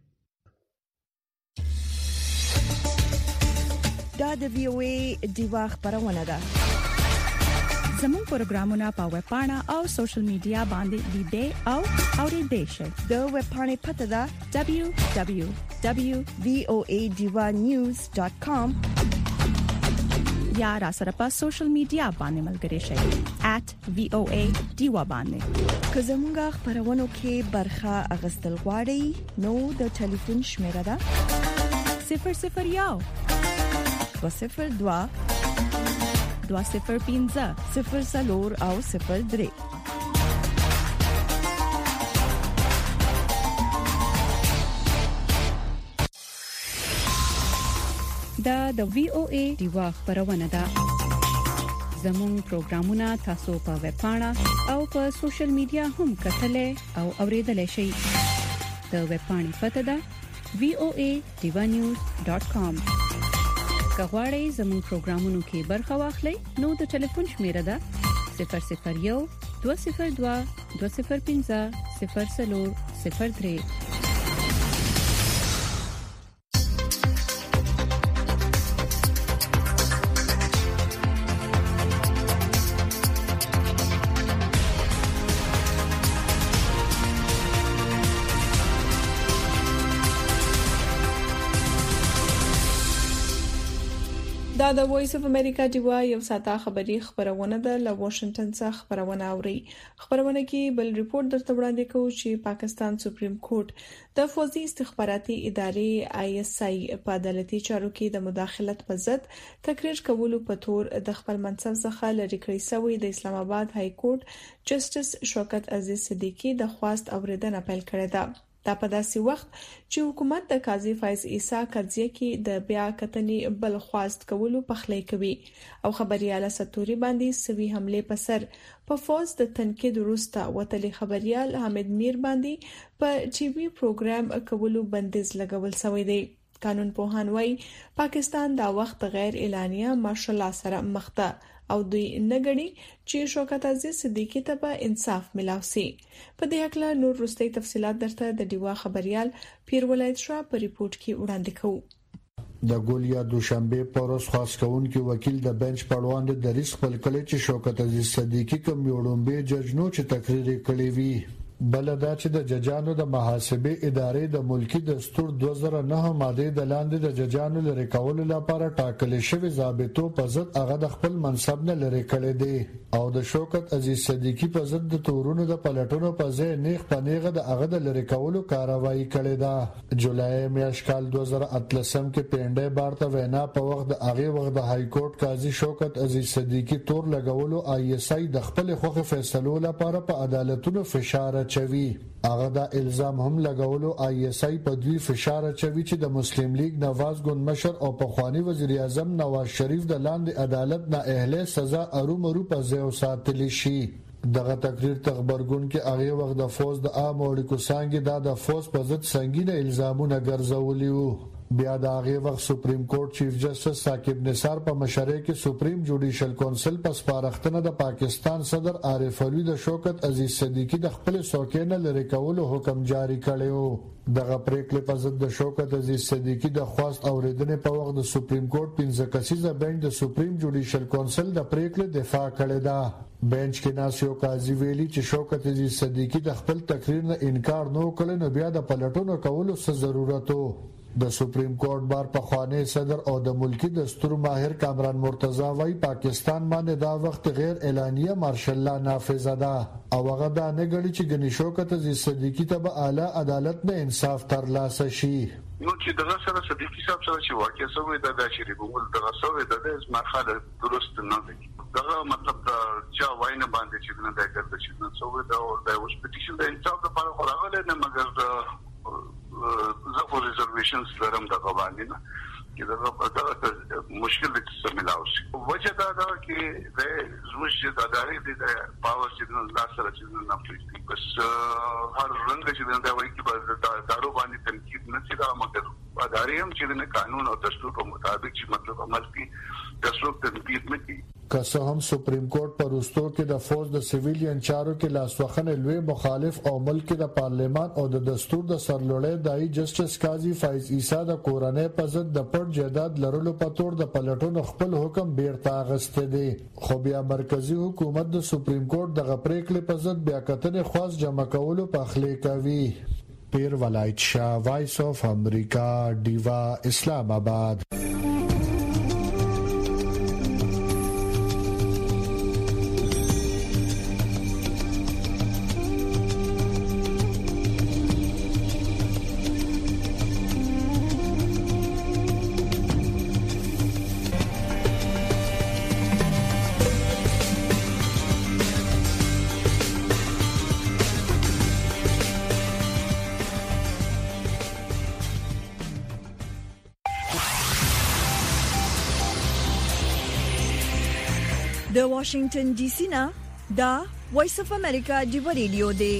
دا د وی او ای ډیوا خبرونه ده. زموږ پروګرامونه په ویب پاڼه او سوشل میډیا باندې لیدئ او اوریدئ شئ. د ویب پاڼې پته ده www.voadivanews.com یا را سره په سوشل میډیا باندې ملګري شئ @voadiva باندې. که زموږ خبرونه کې برخه اغستل غواړئ نو د ټلیفون شمیره ده 001 202 205 00 او 03. دا د VOA دیوا خبرونه ده. زموږ پروگرامونه تاسو په ویب پاڼه او په سوشل میډیا هم کتلای او اوریدلای شئ. د ویب پاڼې پته ده voadivanews.com. کغواړئ زموږ پروگرامونو کې برخه واخلئ نو د ټلیفون شمیره ده 001 202 205 0003. دا د وایس اف امریکا دیوا یو ساته خبری خبرونه ده له واشنگټن څخه خبرونه اوري. خبرونه کې بل ریپورت درته وړاندې کوو چې پاکستان سپریم کورټ د فوزي استخباراتي ادارې ISI په عدالتي چارو کې د مداخلت په ضد تقریر کولو په تور د خپل منصب څخه لری کړی شوی د اسلام آباد های کورټ جسټس شوکت عزیز صدیقی د خواست اوریدنه پیل کړې ده. دا په داسې وخت چې حکومت د قاضي فایز عیسی قضیه کې د بیا کتنې بل خواست کولو پخلی کوي او خبريال ستوري باندې سوي حمله په سر په فوز د تنقید وروسته وتلی خبريال حامد میر باندې په ټي وي پروګرام کولو بندیز لګول شوی دی. قانون پوهان وايي پاکستان دا وخت غیر اعلانیه مارشل لا سره مخ ته او دوی نګړي چې شوکت عزیز صدیقی ته به انصاف ملاوي. په دې اړه نور وروستي تفصيلات درته د دیوا خبريال پیر ولایت شاه په ریپورت کې وړاندې کوو. د ګولیا دوشنبه پروس خاص کون کې وکیل د بنچ پړوان د ریس خپل کلی چې شوکت عزیز صدیقی کوم یوړمبه جج نو چې تقریر کړی وی. بلدا چې د ججانو د محاسبه ادارې د ملکی دستور 2009 ماده د لاندې د ججانو لری کول لپاره ټاکل شوی ضابطو په ضد هغه د خپل منصب نه لری کړی دی او د شوکت عزیز صدیقی په ضد د تورونو د پلټونو په ځای نیغ پنیغه د هغه د لری کولو کاروایی کړی دا. جولای میاشت کال 2013 کې پینډه بارته وینا په وخت د هغه وخت د های کورټ قاضي شوکت عزیز صدیقی تور لګولو ISI د خپل خوخه فیصلو لپاره په عدالتونو فشار چوي. هغه دا الزام هم لګولو ISI په دوی فشار چوي چې د مسلم لیگ نواز ګوند مشر او پخوانی وزیر اعظم نواز شریف د لاندې عدالت نه اهله سزا ارومرو په ځای ساتل شي. دغه تقریر تخبرګون کې هغه وخت د فوز د عام اړیکو څنګه د فوز په ضد سنگینه الزامونه ګرځولي وو. بیا د هغه وخت سپریم کورټ چیف جسټس ثاقب نثار په مشرۍ کې سپریم جوډیشل کونسل په سپارښتنه د پاکستان صدر عارف علوی د شوکت عزیز صدیقی د خپل سوکینه لری کولو حکم جاری کړیو. دغه پریکړه په ضد د شوکت عزیز صدیقی د خواست اوریدنې په وخت د سپریم کورټ 15 کسیزه بنچ د سپریم جوډیشل کونسل د پریکړې دفاع کړې ده. بنچ کې ناسیو قاضي ویلي چې شوکت عزیز صدیقی د خپل تقریر نه انکار نو کړي نو بیا د پلټونو کولو څه ضرورت وو. د سپریم کورټ بار په خوانه صدر او د ملکی دستور ماهر کامران مرتضی وايي پاکستان باندې دا وخت غیر اعلانیه مارشل لا نافذ ده او هغه دا نه غړي چې ګنې شوکت عزیز صدیقی ته به اعلی عدالت نه انصاف ترلاسه شي. نو چې دغه سره صدیقی صاحب سره چې واقع شوی د چې ګومل دغه سوې د مرحله درست نه دی. دغه مطلب دا چې واینه باندې چې نه دا ګرځي چې نو سوې دا او دا اوس پټیشن د انصاف لپاره خورغله نه مګر زفو ریزرویشنز لرم د قوانین کې دا مشکل دي چې ملاوي وجه دا کې د زموږ د ادارې د پاور چې د لاسره چې نه پېږي بس هر رنګ چې دا وایي چې دارو باندې تنقید نه سي دا مګر ادارې هم چې د قانون او دستور په مطابق چې مطلب عمل کوي دستور تنقید نه کوي. که هم سپریم کورټ پر وروستو کې د فوز د سیویلین چارو کې لاسوخنه لوی مخالف او ملک د پارلیمان او د دستور د سرلوړې دای جسټس قاضي فایز عیسی د کورنۍ په ضد د پټ جداد لرلو په تور د پلټونو خپل حکم بیرته اغسته دي. خو بیا مرکزی حکومت د سپریم کورټ د پریکړې په ضد بیا کتنې خاص جمع کولو په خلی کوي. پیر ولایت شاه وایس اف امریکا دیوا اسلام آباد. د واشنگټن ډي سي نه دا وایس اف امریکا دی ریډیو دی.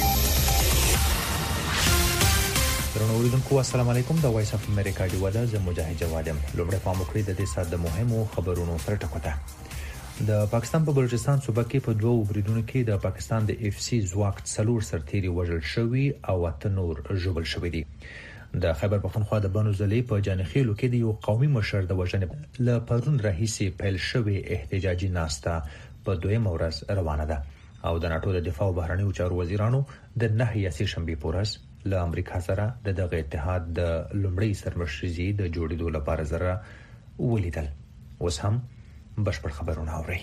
درنوریدونکو السلام علیکم. د وایس اف امریکا دی ودا زه مجاهد جوادم. لومړی په مخکې د دې سات د مهمو خبرونو سره ټکوته. د پاکستان په بلوچستان صوبه کې په دوه بریدونو کې د پاکستان د اف سی ځواک څلور سرتیري وژل شوی او اته نور ژوبل شوی دي. د خیبر پختونخوا د بنو ضلع په جانخیلو کې د یو قومي مشر د وژنې له پرون راهیسي پیل شوی احتجاجي ناسته په دویمه ورځ روانه ده او د ناتو د دفاع او بهرنیو چارو وزیرانو د 9 شنبه پورز له امریکا سره د دغه اتحاد د لومړی سرمشري د جوړېدو لپاره زره ولیدل. اوس هم بشپړ خبرونه اورئ.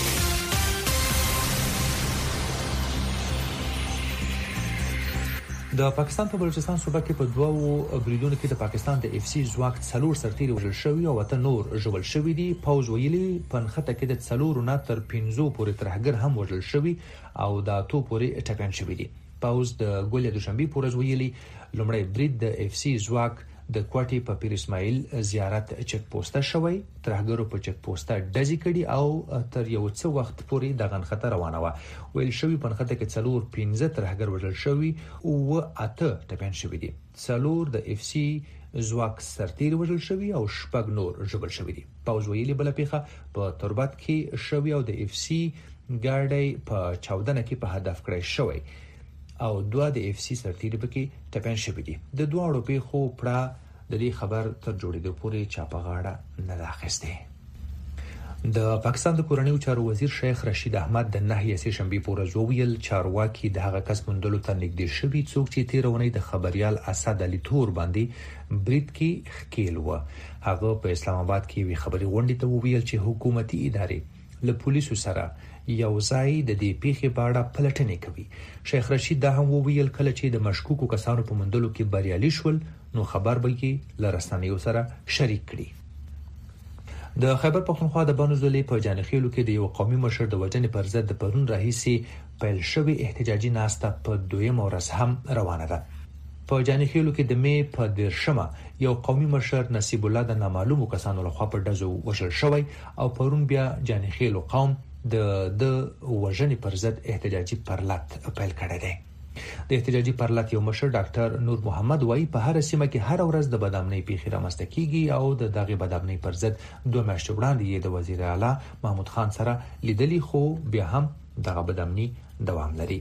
د پاکستان په بلوچستان صوبه کې په دوه بریدونو کې د پاکستان د اف سی ځواک څلور سرتیري وژل شوی او اته نور ژوبل شوی دي. پوز ویلي پنخته کې د څلور نه تر 15 پورې ترهګر هم وژل شوی او د تو پورې ټپيان شوی دي. پوز د ګولې د شنبه پورز ویلي لومړی برید د اف سی ځواک د کوټي په پیر اسماعیل زیارت چک پوسټه شوی. ترهګرو په چک پوسټه ډزې کړي او تر یو څه وخت پورې د غنخته روانه و. ویل شوی پنخته کې څلور 15 ترهګر وژل شوی او اته ټپيان شوی دي. څلور د اف سی ځواک سرتیري وژل شوی او شپږ نور ژوبل شوی دي. پوز ویلي بل پیخه په تربت کې شوی او د اف سی ګاډي په 14 کې په هدف کړی شوی او دوه د اف سی سرتیري پکې ټپيان شوی دي. د دوه په خو پړه د دې خبر تر جوړېدو پورې چاپه غاړه نه راخسته. د پاکستان د کورنیو چارو وزیر شیخ رشید احمد د 9 شنبه پورز ویل چارواکي د هغه کس مندلو ته نږدې شوی څوک چې تیرونی د خبريال اسد علي تور باندې برید کې خکېل و. هغه په اسلام آباد کې وی خبري غونډې ته ویل چې حکومتي ادارې له پولیسو سره یو ځای د دې پیښې په اړه پلټنې کوي. شیخ رشید دا هم ویل کله چې د مشکوکو کسانو په مندلو کې بریالي شول نو خبر به کې لرستانیو سره شریک کړي. د خیبر پختونخوا د بنو ضلع په جانخیلو کې د یو قومي مشر د وژنې پر ضد د پرون راهیسي پیل شوی احتجاجي ناسته په دویمه ورځ هم روانه ده. په جانخیلو کې د می په 10 یو قومي مشر نصیب الله د نامعلومو کسانو لخوا په ډزو وژل شوی او پرون بیا جانخیلو قوم د وژنې پر ضد احتجاجي پرلط پیل کړی دی. د احتجاجي پرلط یو مشر ډاکټر نور محمد وایي په هر سیمه کې هر ورځ د بدامنۍ پیښې رامنځته کیږي او د دغه بدامنۍ پر ضد 2 میاشتې وړاندې د وزیر اعلی محمود خان سره لیدلی خو بیا هم دغه بدامنۍ دوام لري.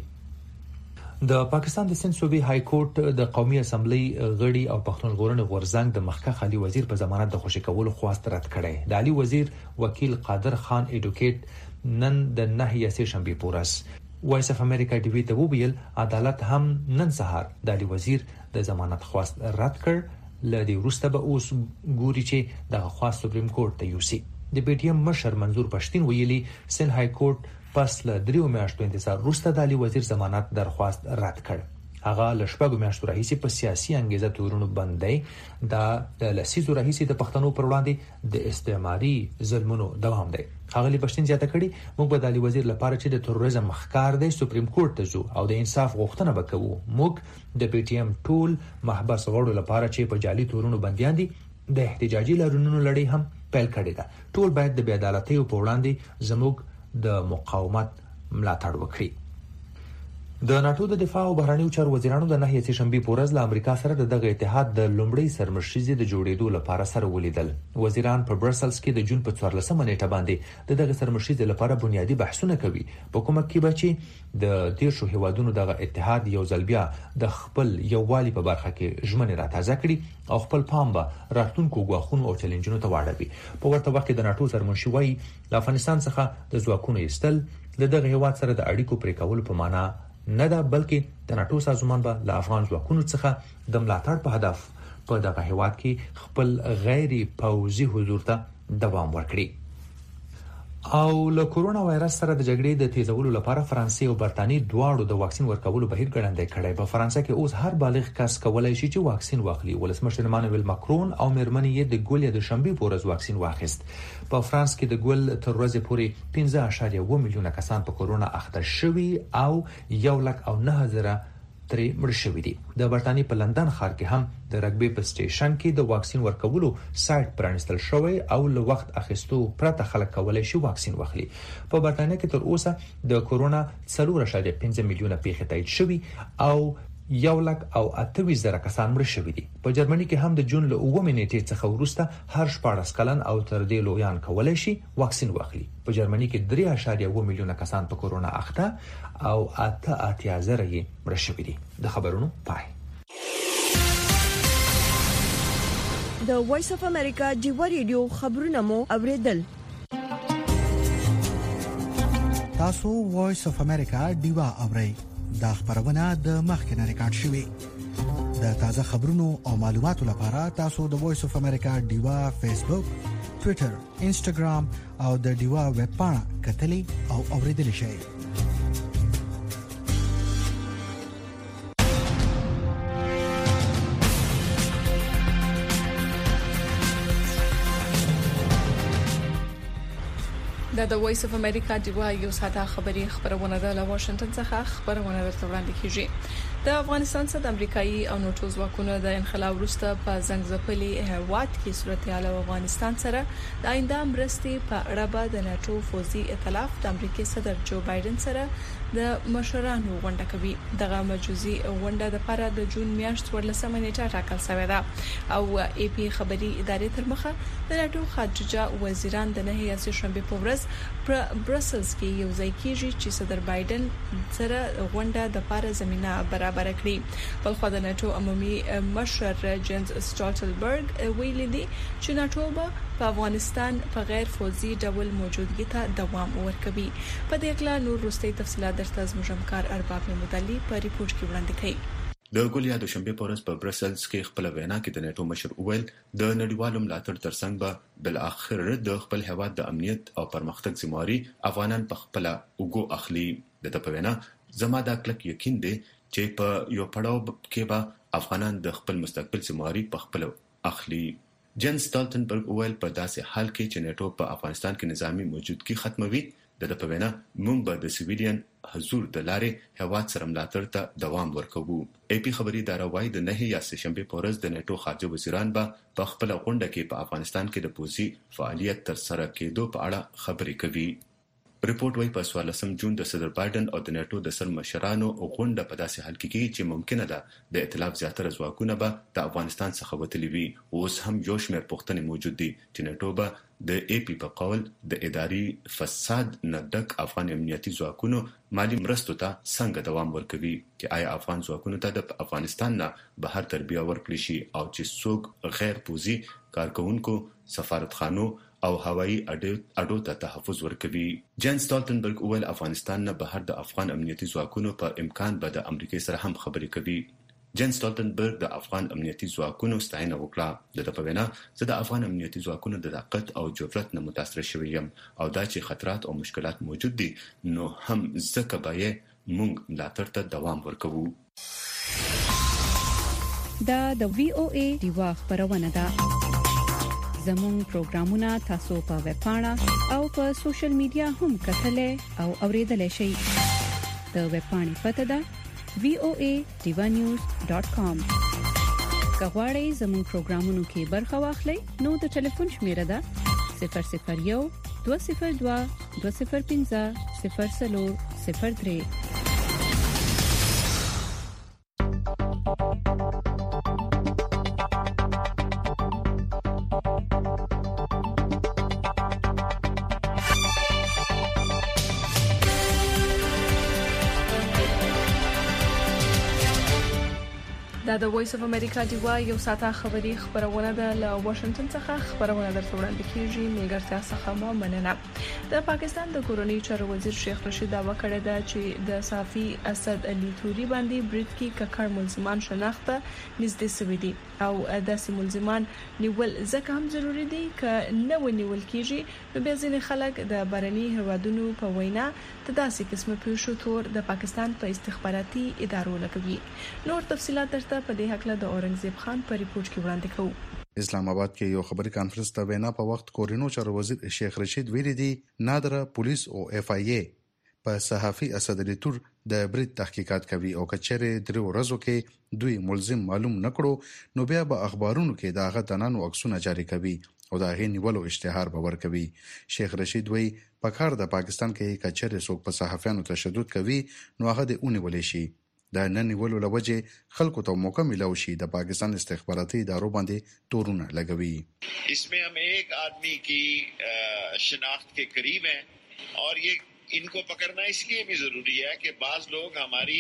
د پاکستان د سند صوبې های کورټ د قومي اسمبلی غړي او پښتون ژغورنې غورځنګ د مخکښ علي وزیر په ضمانت د خوشی کولو خواست رد کړي. د علي وزیر وکیل قادر خان ایډوکیټ نن د 9 شنبه پورس وایس اف امریکا ټي وی ته ویل عدالت هم نن سهار د علي وزیر د ضمانت خواست رد کړ. لدی وروسته به اوس ګوري چې د خواست سپریم کورټ ته یوسي. د پی ټی ایم مشر منظور پښتين ویلي سن های کورټ پس له 3 میاشتو انتظار وروسته د علي وزیر ضمانت درخواست رد کړ. هغه له شپږ میاشتو راهیسي په سیاسي انګیزه تورونو باندې د لسیزو راهیسي د پښتنو پر وړاندې د استعماري ظلمونو دوام دی. هغه لی پښتين زیاته کړي موږ به د علي وزیر لپاره چې د تروریزم مخکار دی سپریم کورټ ته ځو او د انصاف غوښتنه وکړو. موږ د پی ټی ایم ټول محبس غړو لپاره چې په جعلي تورونو بنديان دي د احتجاجي لارونو لړۍ هم پیل کړې ده. ټول باید د بې عدالتۍ په وړاندې زموږ د مقاومت ملاتړ وکړي. د ناتو د دفاع او بهرنیو چارو وزیرانو د 9 شنبه پورز له امریکا سره د دغه اتحاد د لومړی سرمشري د جوړېدو لپاره سره ولیدل. وزیران په برسلز کې د جون په 14 نیټه باندې د دغه سرمشري لپاره بنیادی بحثونه کوي. په کومه کې بچي د 13 هیوادونو دغه اتحاد یو ځل بیا د خپل یووالي په برخه کې ژمنې راتازه کړي او خپل پام به راتلونکو غواخونو او چیلنجونو ته واړوي. په ورته وخت کې د ناتو سرمشري وايي د افغانستان څخه د ځواکونو ایستل د دغه هیواد سره د اړیکو پرې کول په معنا نه ده بلکې د ناتو سازمان به له افغان ځواکونو څخه د ملاتړ په هدف په دغه هیواد کې خپل غیر پوځي حضور ته دوام ورکړي. او له کورونا وایرس سره د جګړې د تیزولو لپاره فرانسې او برتانیې دواړو د واکسین ورکولو بهیر ګړندی کړی. په فرانسه کې اوس هر بالغ کس کولای شي چې واکسین واخلي. ولسمشر مانویل ماکرون او مېرمنې یې د ګولې د شنبه پورز واکسین واخیست. په فرانس کې د ګول تر ورځې پورې 15.1 میلیونه کسان په کورونا اخته شوي او 1,09,000 ترې مړ شوي دي. د برتانیې په لندن ښار کې هم د رګبي په سټیشن کې د واکسین ورکولو سایت پرانستل شوی او له وخت اخیستو پرته خلک کولای شي واکسین واخلي. په برتانیې کې تر اوسه د کورونا 4.5 میلیونه پیښې تایید شوي او 1,28,000 کسان مړ شوي دي. په جرمني کې هم د جون له 9 نیټې څخه وروسته هر 14 کلن او تر دې لویان کولای شي واکسین واخلي. په جرمني کې 3.1 میلیونه کسان په کورونا اخته او 8,000 یې مړ شوي دي. د خبرونو پای. د وایس اف امریکا ډیوا ریډیو خبرونه مو اوریدل. تاسو وایس اف امریکا ډیوا اورئ. دا خبرونه د مخکنه ریکارډ شوې. د تازه خبرونو او معلوماتو لپاره تاسو د وایس اف امریکا ډیوا فیسبوک، ټوئیټر، انسټاګرام او د ډیوا ویب پاڼه کتلې او اوریدل شئ. د وایس اف امریکا ډیوا یو ساده خبرونه ده له واشنگټن څخه خبرونه درته وړاندې کیږي. د افغانستان سره د امریکایي او نوټو ځواکونو د انقلاب وروسته په زنګزپلي هیواد کې صورتحال افغانستان سره د آینده مرستې په اړه به د ناتو فوزي ائتلاف د امریکای صدر جو بایدن سره د مشرانو غونډه کوي. دغه مجوزي غونډه د لپاره د جون میاشت 14 نیټه ټاکل شوې ده او ای پی خبري ادارې تر مخه د ناتو خارجه وزیران د نهي شنبه په ورځ برسلز کې یو ځای کېږي چې صدر بایدن سره غونډه د لپاره زمينه برابر کړي. بل خو د ناتو عمومي مشر جنز سټالټنبرګ ویلي دي چې ناتو په افغانستان په غیر فوزي ډول موجودګي ته دوام ورکوي. په دې اړه نور وروستي تفصيلات درته زموږ همکار ارباب محمدعلي په ریپورت کې وړاندې کړي. د ګولیا د شنبه په ورځ په برسلز کې خپل وینا کې د ناتو مشر وویل د نړیوالو ملاتړ ترڅنګ به بل اخر د خپل هیواد د امنیت او پرمختګ ذمہواری افغانان په خپل وګو اخلي. د په وینا زما دا کلک یقین دی چې په یو پړاو کې به افغانان د خپل مستقبل ذمہواری په خپل اخلي. جن سټالټنبرګ وویل په داسې حال کې چې ناتو په افغانستان کې نظامی موجودګي ختموي د په وینا موږ به د سیویلین حضور د لارې هیواد سره ملاتړ ته دوام ورکوو. ای پی خبري اداره وايي د نهي یا شنبه په ورځ د ناتو خارجه وزیران به په خپل غونډه کې په افغانستان کې د پوزي فعالیت تر سره کېدو په اړه خبرې کوي. ریپورت وايي په 14 جون د صدر بایدن او د ناتو د سر مشرانو غونډه په داسې حال کې کېږي چې ممکنه ده د ائتلاف زیاتره ځواکونه به د افغانستان څخه وتلي وي. اوس هم یو شمېر پوښتنې موجود دي چې ناتو به د ای پی په قول د اداري فساد نه ډک افغان امنیتي ځواکونو مالی مرستو ته څنګه دوام ورکوي چې آیا افغان ځواکونو ته د افغانستان نه بهر تربیه ورکړي شي او چې څوک غیر پوزي کارکونکو سفارتخانو او هوایي اډو ته تحفظ ورکوي. جن سټالټنبرګ وویل افغانستان نه بهر د افغان امنیتي ځواکونو په امکان به د امریکای سره هم خبرې کوي. جن سټالټنبرګ د افغان امنیتي ځواکونو ستاینه وکړه. د په وینا زه د افغان امنیتي ځواکونو د طاقت او جرأت نه متاثر شوی یم او دا چې خطرات او مشکلات موجود دي نو هم ځکه به موږ ملاتړ ته دوام ورکوو. دا د وی او ای ډیوا خبرونه ده. زموږ پروګرامونه تاسو په ویب پاڼه او په سوشل میډیا هم کتلای او اوریدلای شئ. د ویب پاڼې پته ده voanews.com. کغواړئ زموږ پروګرامونو کې برخه واخلئ نو د ټلیفون شمیره ده 001 202 205 0003. دا د وایس اف امریکا ډیوا یو ساده خبرونه ده له واشنگټن څخه خبرونه درته وړاندې کیږي. ملګرتیا څخه مو مننه. د پاکستان د کورونی چارو وزیر شیخ رشید دعوا کړې ده چې د صافي اسد علي توري باندې برید کې ککړ ملزمان شناخته نږدې سوي دي او داسې ملزمان نیول ځکه هم ضروری دي ک نه ونیول کیږي نو بیا ځینې خلک د بارني هوادونو په وینا د داسې قسمه پیښو تور د پاکستان په استخباراتي ادارو لګوي. نور تفصيلات درته په دې حق له د اورنګزیب خان په ریپورت کې وړاندې کوو. اسلام آباد کې یو خبري کانفرنس ته وینا په وخت کورینو چارو وزیر شیخ رشید ویلي دي نادره پولیس او اف ای ای په صحافي اسد علي تور د برید تحقیقات کوي او کچره درو ورځو کې دوی ملزم معلوم نکړو نو بیا به اخبارونو کې د هغه تنانو عکسونه جاری کوي او د هغې نیولو اشتهار به ورکوي. شیخ رشید وایي په کار د پاکستان کې کچره څوک په صحافیانو تشدد کوي نو هغه د اونیول شي. د نن نیولو لوجه خلکو ته موقع ملو شي د پاکستان استخباراتي ادارو باندې تورونه لګوي. इसमें हम एक आदमी की शनाख्त के करीब हैं और ये इनको पकड़ना इसलिए भी जरूरी है कि बाज लोग हमारी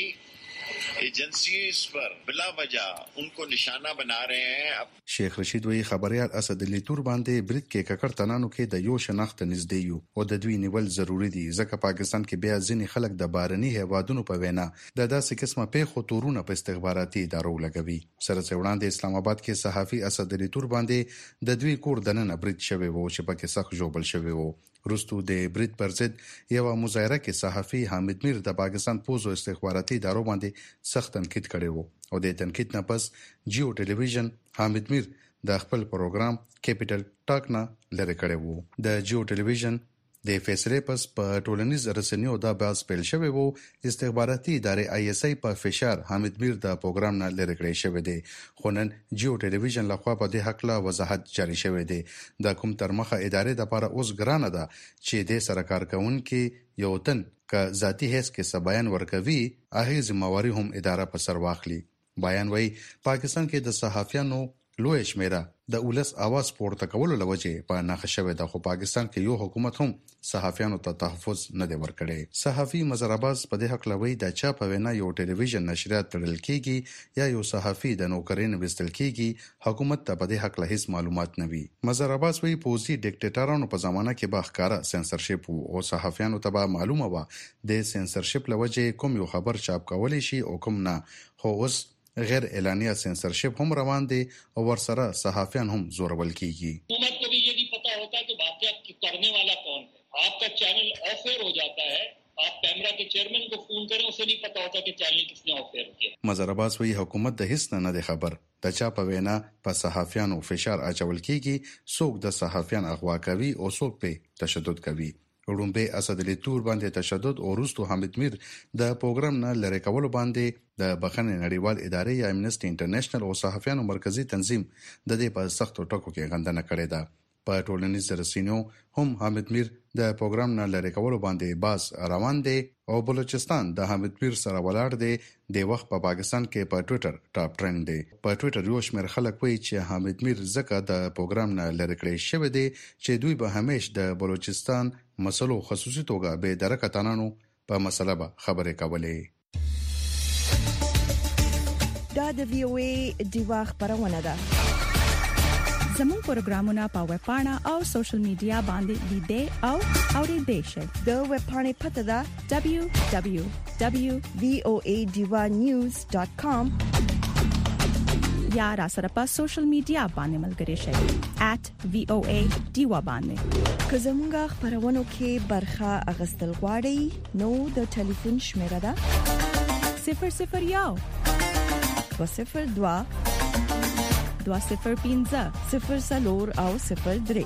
एजेंसीज पर बिला वजह उनको निशाना बना रहे हैं. شیخ رشید وی خبريال اسد علي تور باندې برید کې ککړ تنانو کې د یو شناخت نږدې یو او د دوی نیول ضروری دي ځکه پاکستان کې بیا ځینې خلک د بارني هیوادونو په وینا د داسې قسمه پیښو تورونه په استخباراتي ادارو لګوي. سره څوړاندې اسلام آباد کې صحافي اسد علي تور باندې د دوی کور دننه برید شوی وو چې پکې سخت جوړل شوی وو. روستو د برید پر ضد یو مظاهره کې صحافي حامد میر د پاکستان پوزو استخباراتي ادارو باندې سخت تنقید کړی وو او د تنقید نه پس جیو ټلویزیون حامد میر د خپل پروګرام کیپټل ټاک نه لری کړی وو. د جیو ټلویزیون د فیصله پس په ټولنیز رسنیو دا باز پیل شوی وو. استخباراتي ادارې آی اس آی په فشار حامد میر د پروګرام نه لری کړی شوی دی خو نن جیو ټلویزیون لخوا په دې حق لا وضاحت جاری شوی دی. د کوم ترمخه ادارې د لپاره اوس ګرانه ده چې د سرکار کوونکي یو تن ک ذاتی هیڅ کې سبایان ورکوي هغه ذمہواری هم اداره په سر واخلي. بیان وای پاکستان کې د صحافیانو لوی شمیره د اولس आवाज پورته کولو لوجه په ناخښه شوی د خو پاکستان کې یو حکومت هم صحافیانو ته تحفظ نه دی ورکړي. صحافي مظهر عباس په دې حق لوي د چا په وینا یو ټلویزیون نشریات تړل کیږي یا یو صحافي د نوکرین وستل کیږي حکومت ته په دې حق له هیڅ معلومات نه وي. مظهر عباس وی پوزي ډیکټیټرانو په زمانہ کې به ښکارا سنسرشپ او صحافیانو ته به معلومه و د سنسرشپ لوجه کوم یو خبر چاپ کولی شي او کوم نه. خو اوس غیر اعلانیه سنسرشپ هم روان دي او ورسره صحافیان هم زورول کیږي. حکومت کو بھی یہ نہیں پتا ہوتا کہ واقعہ کرنے والا کون ہے. آپ کا چینل آف ایئر ہو جاتا ہے آپ کیمرہ کے چیئرمین کو فون کریں اسے نہیں پتا ہوتا کہ چینل کس نے آف ایئر کیا. مظهر عباس وی حکومت د هیڅ نه دی خبر د چا په وینا په صحافیانو فشار اچول کیږي څوک د صحافیان اغوا کوي او څوک په تشدد کوي. وړومبه اسد علي تور باندې تشدد او وروستو حامد میر د پروګرام نه لری کول باندې د بخښنې نړیوال ادارې یا امنسټي انټرنیشنل او صحافیانو مرکزی تنظیم د دې په سختو ټکو کې غندنه کړې ده. په ټولنیز رسنیو هم حامد میر د پروګرام نه لری کول باندې باز روان دي او بلوچستان د حامد میر سره ولاړ دی. د وخت په پاکستان کې په ټوئیټر ټاپ ټرند دی. په ټوئیټر یو شمېر خلک وایي چې حامد میر زکه د پروګرام نه لری کړی شوی دی چې دوی به همیش د بلوچستان مسلو خصوصي توګه به درکه تنانو په مسله به خبرې کولې. دا د وی او ای دیوا خبرونه ده. زموږ پروګرامونه په ویب پاڼه او سوشل میډیا باندې لیدئ او اوریدئ شئ. د ویب پاڼې پته ده www.voadivanews.com یا را سره په سوشل میډیا باندې ملګري شئ @voadiva باندې. که زموږ خبرونه کې برخه اغستل غواړئ نو د ټلیفون شمیره ده 001 202 205 00 او 03.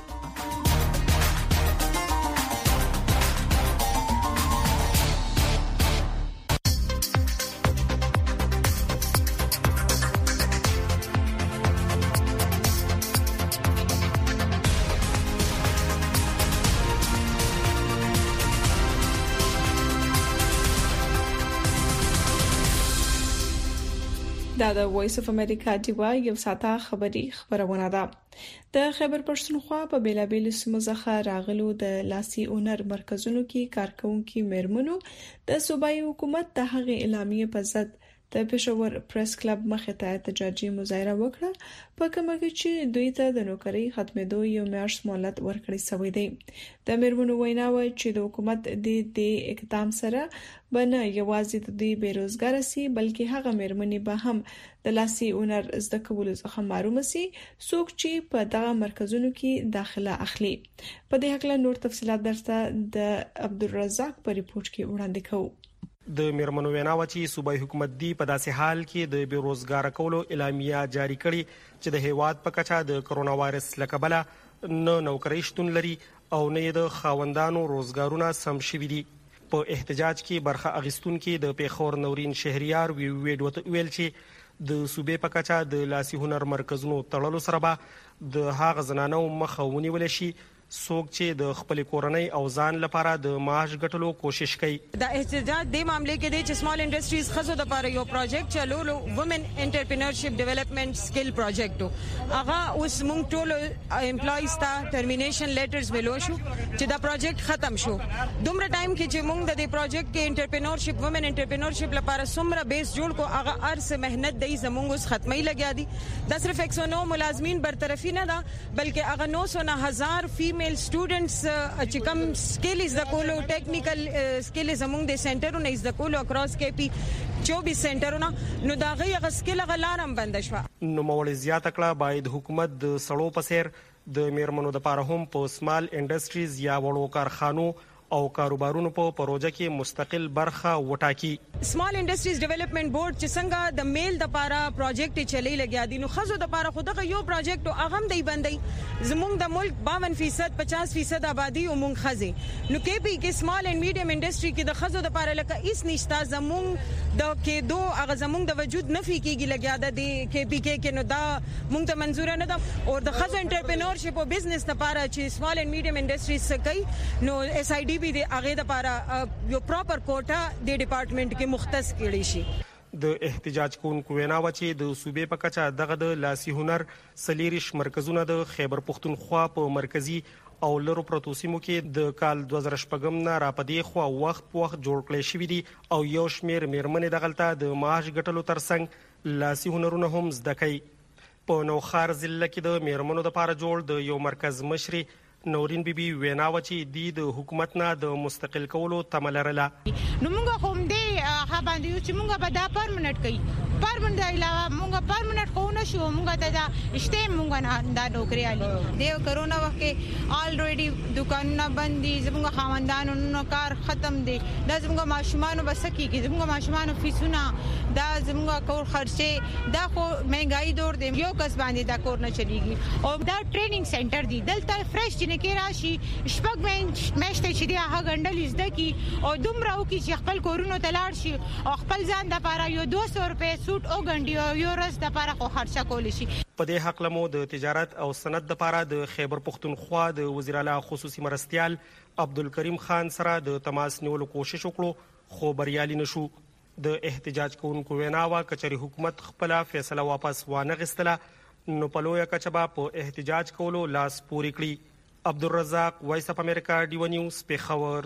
دا د وایس اف امریکا دیوا یو ساته خبرونه ده. د خیبر پښتونخوا په بیلابیل سیمو څخه راغلو د لاسي اونر مرکزونو کې کارکونکو میرمنو د صوبایي حکومت د هغې اعلامیې په ضد د پېښور پریس کلب مخې ته احتجاجي مظاهره وکړه په کومه کې چې دوی ته د نوکری ختمېدو یو میاشت مهلت ورکړی شوی دی. د میرمنو وینا و چې د حکومت د اقدام سره بنه یوازې د دوی بیروزګار سي بلکې هغه میرمنې به هم د لاسي اونر زده کولو څخه محروم سي څوک چې په دغه مرکزونو کې داخله اخلي. په دې حق له نور تفصيلات درته د عبدالرزاق په ریپورت کې وړاندې کوو. د میرمنو وینا و چې صوبایي حکومت دی په داسې حال کې د بیروزګار کولو اعلامیه جاری کړي چې د هیواد په کچه د کرونا وایرس لکبله نه نوکری شتون لري او نه د خاوندانو روزګارونه سم شوي دي. په احتجاج کې برخه اخیستونکو د پیښور نورین شهریار ویل چې د صوبې په کچه د لاسي هنر مرکزونو تړلو سره به د هغه زنانو مخه ونیول شي څوک چې د خپل کورنۍ او ځان لپاره د معاش ګټلو کوشش کوي. د احتجاج د معاملې کې د سمال انډستریز خزو د لپاره یو پروجیکټ چلولو وومن انټرپرینورشپ ډیولپمنٹ سکل پروجیکټ هغه اوس موږ ټول امپلایز ته ټرمینیشن لیټرز ویلو شو چې دا پروجیکټ ختم شو. دومره ټایم کې چې موږ د دې پروجیکټ کې انټرپرینورشپ وومن انټرپرینورشپ لپاره څومره بیس جوړ کو هغه ارس مهنت دی زموږ اوس ختمي لګیا دي. دا صرف 109 ملازمین برطرفي نه ده بلکې هغه 900,000 فیمیل سټوډنټس چې کوم سکلز د کولو ټیکنیکل سکلز زموږ د سنټرونو از د کولو اکراس کې پی 24 سنټرونو نو دا غي سکل غلارم بند شو. نو مول زیات کړه باید حکومت د سړو پسیر د میرمنو د پاره هم په سمال انډستریز یا وړو کارخانو او کاروبارونو په پروژه کې مستقل برخه وټاکي. سمال انډستریز ډیولپمنٹ بورډ چې څنګه د میل د پاره پروجیکټ چلی لګیا دي نو خزو د پاره خو دغه یو پروجیکټ او هغه دی بندي زموږ د ملک 52% 50% آبادی او مونږ خزي نو کې پی کې سمال اند میډیم انډستری کې د خزو د پاره لکه هیڅ نشتا زموږ د کې دوه هغه زموږ د وجود نفي کېږي لګیا د کې پی کې نو دا مونږ ته منزور نه ده او د خزو انټرپرینورشپ او بزنس لپاره چې سمال اند میډیم انډستریز کوي نو اس ای ډی بي د هغه لپاره یو پراپر کوټا د ډپارټمنټ کې مختص کړي شي. د احتجاج کوونکو وینا و چې د صوبې په کچه دغه د لاسي هنر سلیریش مرکزونه د خیبر پختونخوا په مرکزی او لرو پروتو سیمو کې د کال 2014 نه راپدې خو وخت جوړ کړی شوی دی او یو شمیر میرمنې دغلطه د معاش ګټلو ترڅنګ لاسي هنرونه هم زده کوي. په نوخار ضلع کې د میرمنو لپاره جوړ د یو مرکز مشري نورین بیبي وینا و چې د حکومت نه د مستقل کولو تمه لرله. نو موږ هم دې هغه باندې چې موږ به دا پرمنټ کوي پرمنټ علاوه موږ پرمنټ کوو نه شو موږ ته دا اشته موږ نه دا نوکری علي د کرونا وخت کې الریډي دکانونه بند دي زموږ خاوندانو کار ختم دي دا زموږ ماشومان بس کیږي زموږ ماشومان فیسونه دا زموږ کور خرچه دا خو مهنګای دور دی یو کس باندې دا کور نه چلیږي او دا ټریننګ سنټر دی دلته فرش کې راشي شپږ مېشته چې دی هغه غندل زده کی او دومره او کې چې خپل کورونو ته لاړ شي او خپل ځان د لپاره یو 200 روپے سوټ او غندي او یو ورځ د لپاره خو خرچه کول شي. په دې حق لمو د تجارت او صنعت د لپاره د خیبر پختونخوا د وزیر اعلی خصوصي مرستيال عبدالکریم خان سره د تماس نیولو کوشش وکړو خو بریالي نشو. د احتجاج کوونکو وینا وا کچري حکومت خپل فیصله واپس وانه غستله نو په لویه کچبا په احتجاج کولو لاس پوري کړی. عبدالرزاق وایس اف امریکا ډیو نیوز پیښور.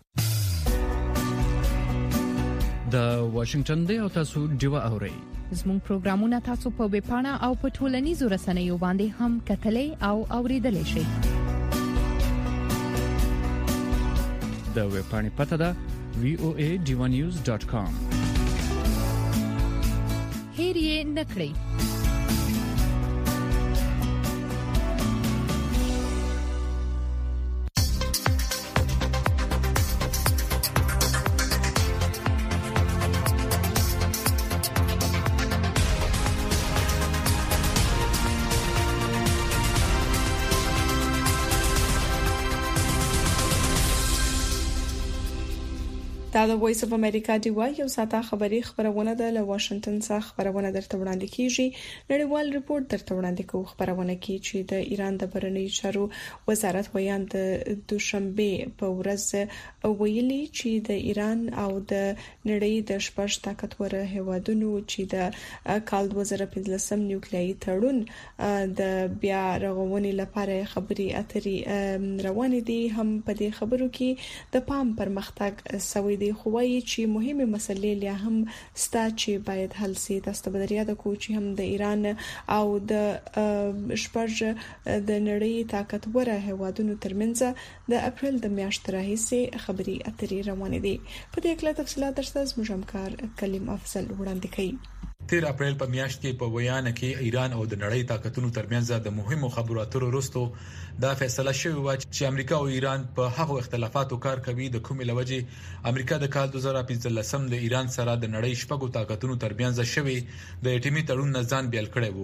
د واشنگټن دی او تاسو ډیو اورئ زموږ پروګرامونه تاسو په ویب پاڼه او په ټولنیزو رسنیو باندې هم کتلې او اوریدلې شئ. د ویب پاڼې پته ده voanews.com. هیر یې نکړئ. دا د وایس اف امریکا دی وای یو ساته خبرونه ده له واشنگټن څخه خبرونه درته وړاندې کیږي. نړیوال ریپورت درته وړاندې کوو خبرونه کې چې د ایران د بهرنیو چارو وزارت ویان د دوشنبه په ورځ ویلي چې د ایران او د نړۍ د شپږ طاقتور هیوادونو چې د کال 2015 نیوکلیایي تړون د بیا رغونې لپاره خبري اترې روان دي. هم په دې خبرو کې د پام پرمختګ سوي خوای چې مهمه مسلې لیا هم ستا چې باید حل سي. تاسو به دریا د کوچ هم د ایران او د شپږ د نړۍ طاقتور هیوادونو ترمنځ د اپریل د میاشتې راهیسې خبري اترې روانې دي. په دې اړه تفصیلات درته زموږ همکار کلیم افضل وړاندې کوي. 13 اپریل په میاشت کې په ویان کې ایران او د نړۍ طاقتونو ترمنځ د مهمو خبرو اترو وروسته دا فیصله شوې و چې امریکا او ایران په هغو اختلافاتو کار کوي د کومې لوجې امریکا د کال 2015 د ایران سره د نړۍ شپږو طاقتونو ترمنځ شوی د اټومي تړون نه ځان بیل کړی وو.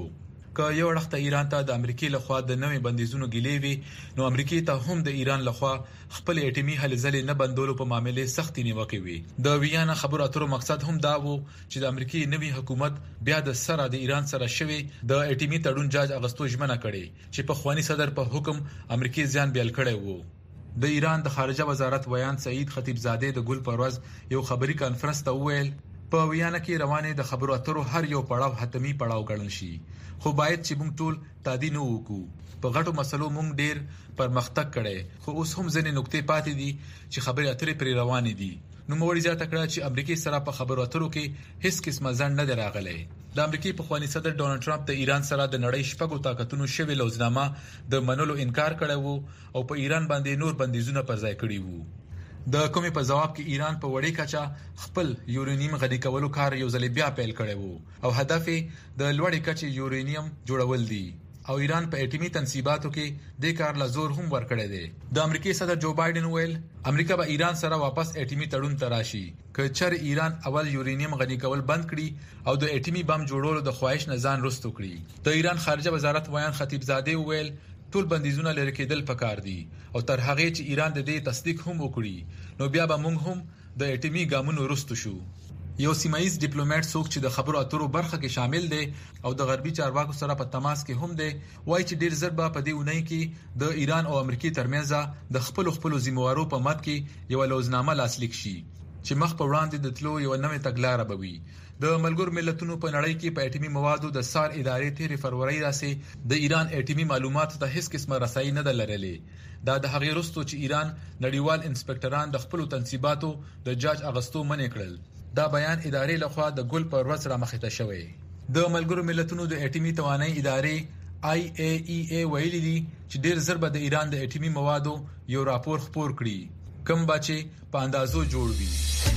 که یو وخت ایران ته د امریکای لخوا د نوې بندیزونو ګیلې وي نو امریکای ته هم د ایران لخوا خپل اټومي هلې ځلې نه بندولو په معاملې سختي نیوکه وي. د ویانا خبرو اترو مقصد هم دا وو چې د امریکای نوې حکومت بیا د سره د ایران سره شوی د اټومي تړون جاج اغستو ژمنه کړي چې په خواني صدر په حکم امریکای ځان بیل کړي وو. د ایران د خارجه وزارت ویان سعید خطیبزاده د ګل پرواز یو خبري کانفرنس ته ویل په ویانا کې روانه د خبرو اترو هر یو پړاو حتمی پړاو ګڼل شي خو باید چې موږ ټول تادین وکړو. په غټو مسلو موږ ډیر پرمختګ کړي خو اوس هم ځینې نقطې پاتې دي چې خبرې اترې پر روانې دي. نو موري زیاته کړه چې امریکای سره په خبرو اترو کې هیڅ قسمه ځان نه دراغلي. د امریکای په خواني صدر ډونالد ټرمپ د ایران سره د نړۍ شپږو طاقتونو شوی لوزنامه د منلو انکار کړی وو او په ایران باندې نور بندیزونه پر ځای کړی وو. د کومې په جواب کې ایران په وړې کچه خپل یورانیم غني کولو کار یو ځل بیا پیل کړی وو او هدف د لوړې کچې یورانیم جوړول دي او ایران په اټومي تنصیباتو کې د کار لا زور هم ورکړی دی. د امریکای صدر جو بایدن ویل امریکا به ایران سره واپس اټومي تړون تراشي که چر ایران اول یورانیم غني کول بند کړي او د اټومي بم جوړولو د خواهش نه ځان رستو کړي. د ایران خارجه وزارت ویان خطیبزاده ویل ټول بندیزونه لري کېدل پکار دي او تر هغه چې ایران د دې تصدیق هم وکړي نو بیا به موږ هم د اټومي ګامونو رستو شو. یو سیمایي ډیپلوماټ څوک چې د خبرو اترو برخه کې شامل دی او د غربي چارواکو سره په تماس کې هم دی وایي چې ډیر زر به په دې ونۍ کې د ایران او امریکای ترمنځ د خپل ذمہوارو په مد کې یو لوزنامه لاسلیک شي چې مخ په وړاندې د تلو یو نوې تګلارې بوي. د ملګرو ملتونو په نړۍ کې په اټومي موادو د سار ادارې تیر فروری راسي د ایران اټومي معلوماتو ته هیڅ قسمه رسایي نه درللې. دا د هغې وروسته چې ایران نړیوال انسپکټران د خپل تنصیباتو د جاج اغستو منې کړل. دا بیان ادارې لخوا د ګل پر ورځ را مخې ته شوی. د ملګرو ملتونو د اټومي توانایي ادارې IAEA ویلي دي چې ډیر زر به د ایران د اټومي موادو یو راپور خپور کړي کوم چې په اندازو جوړ وي.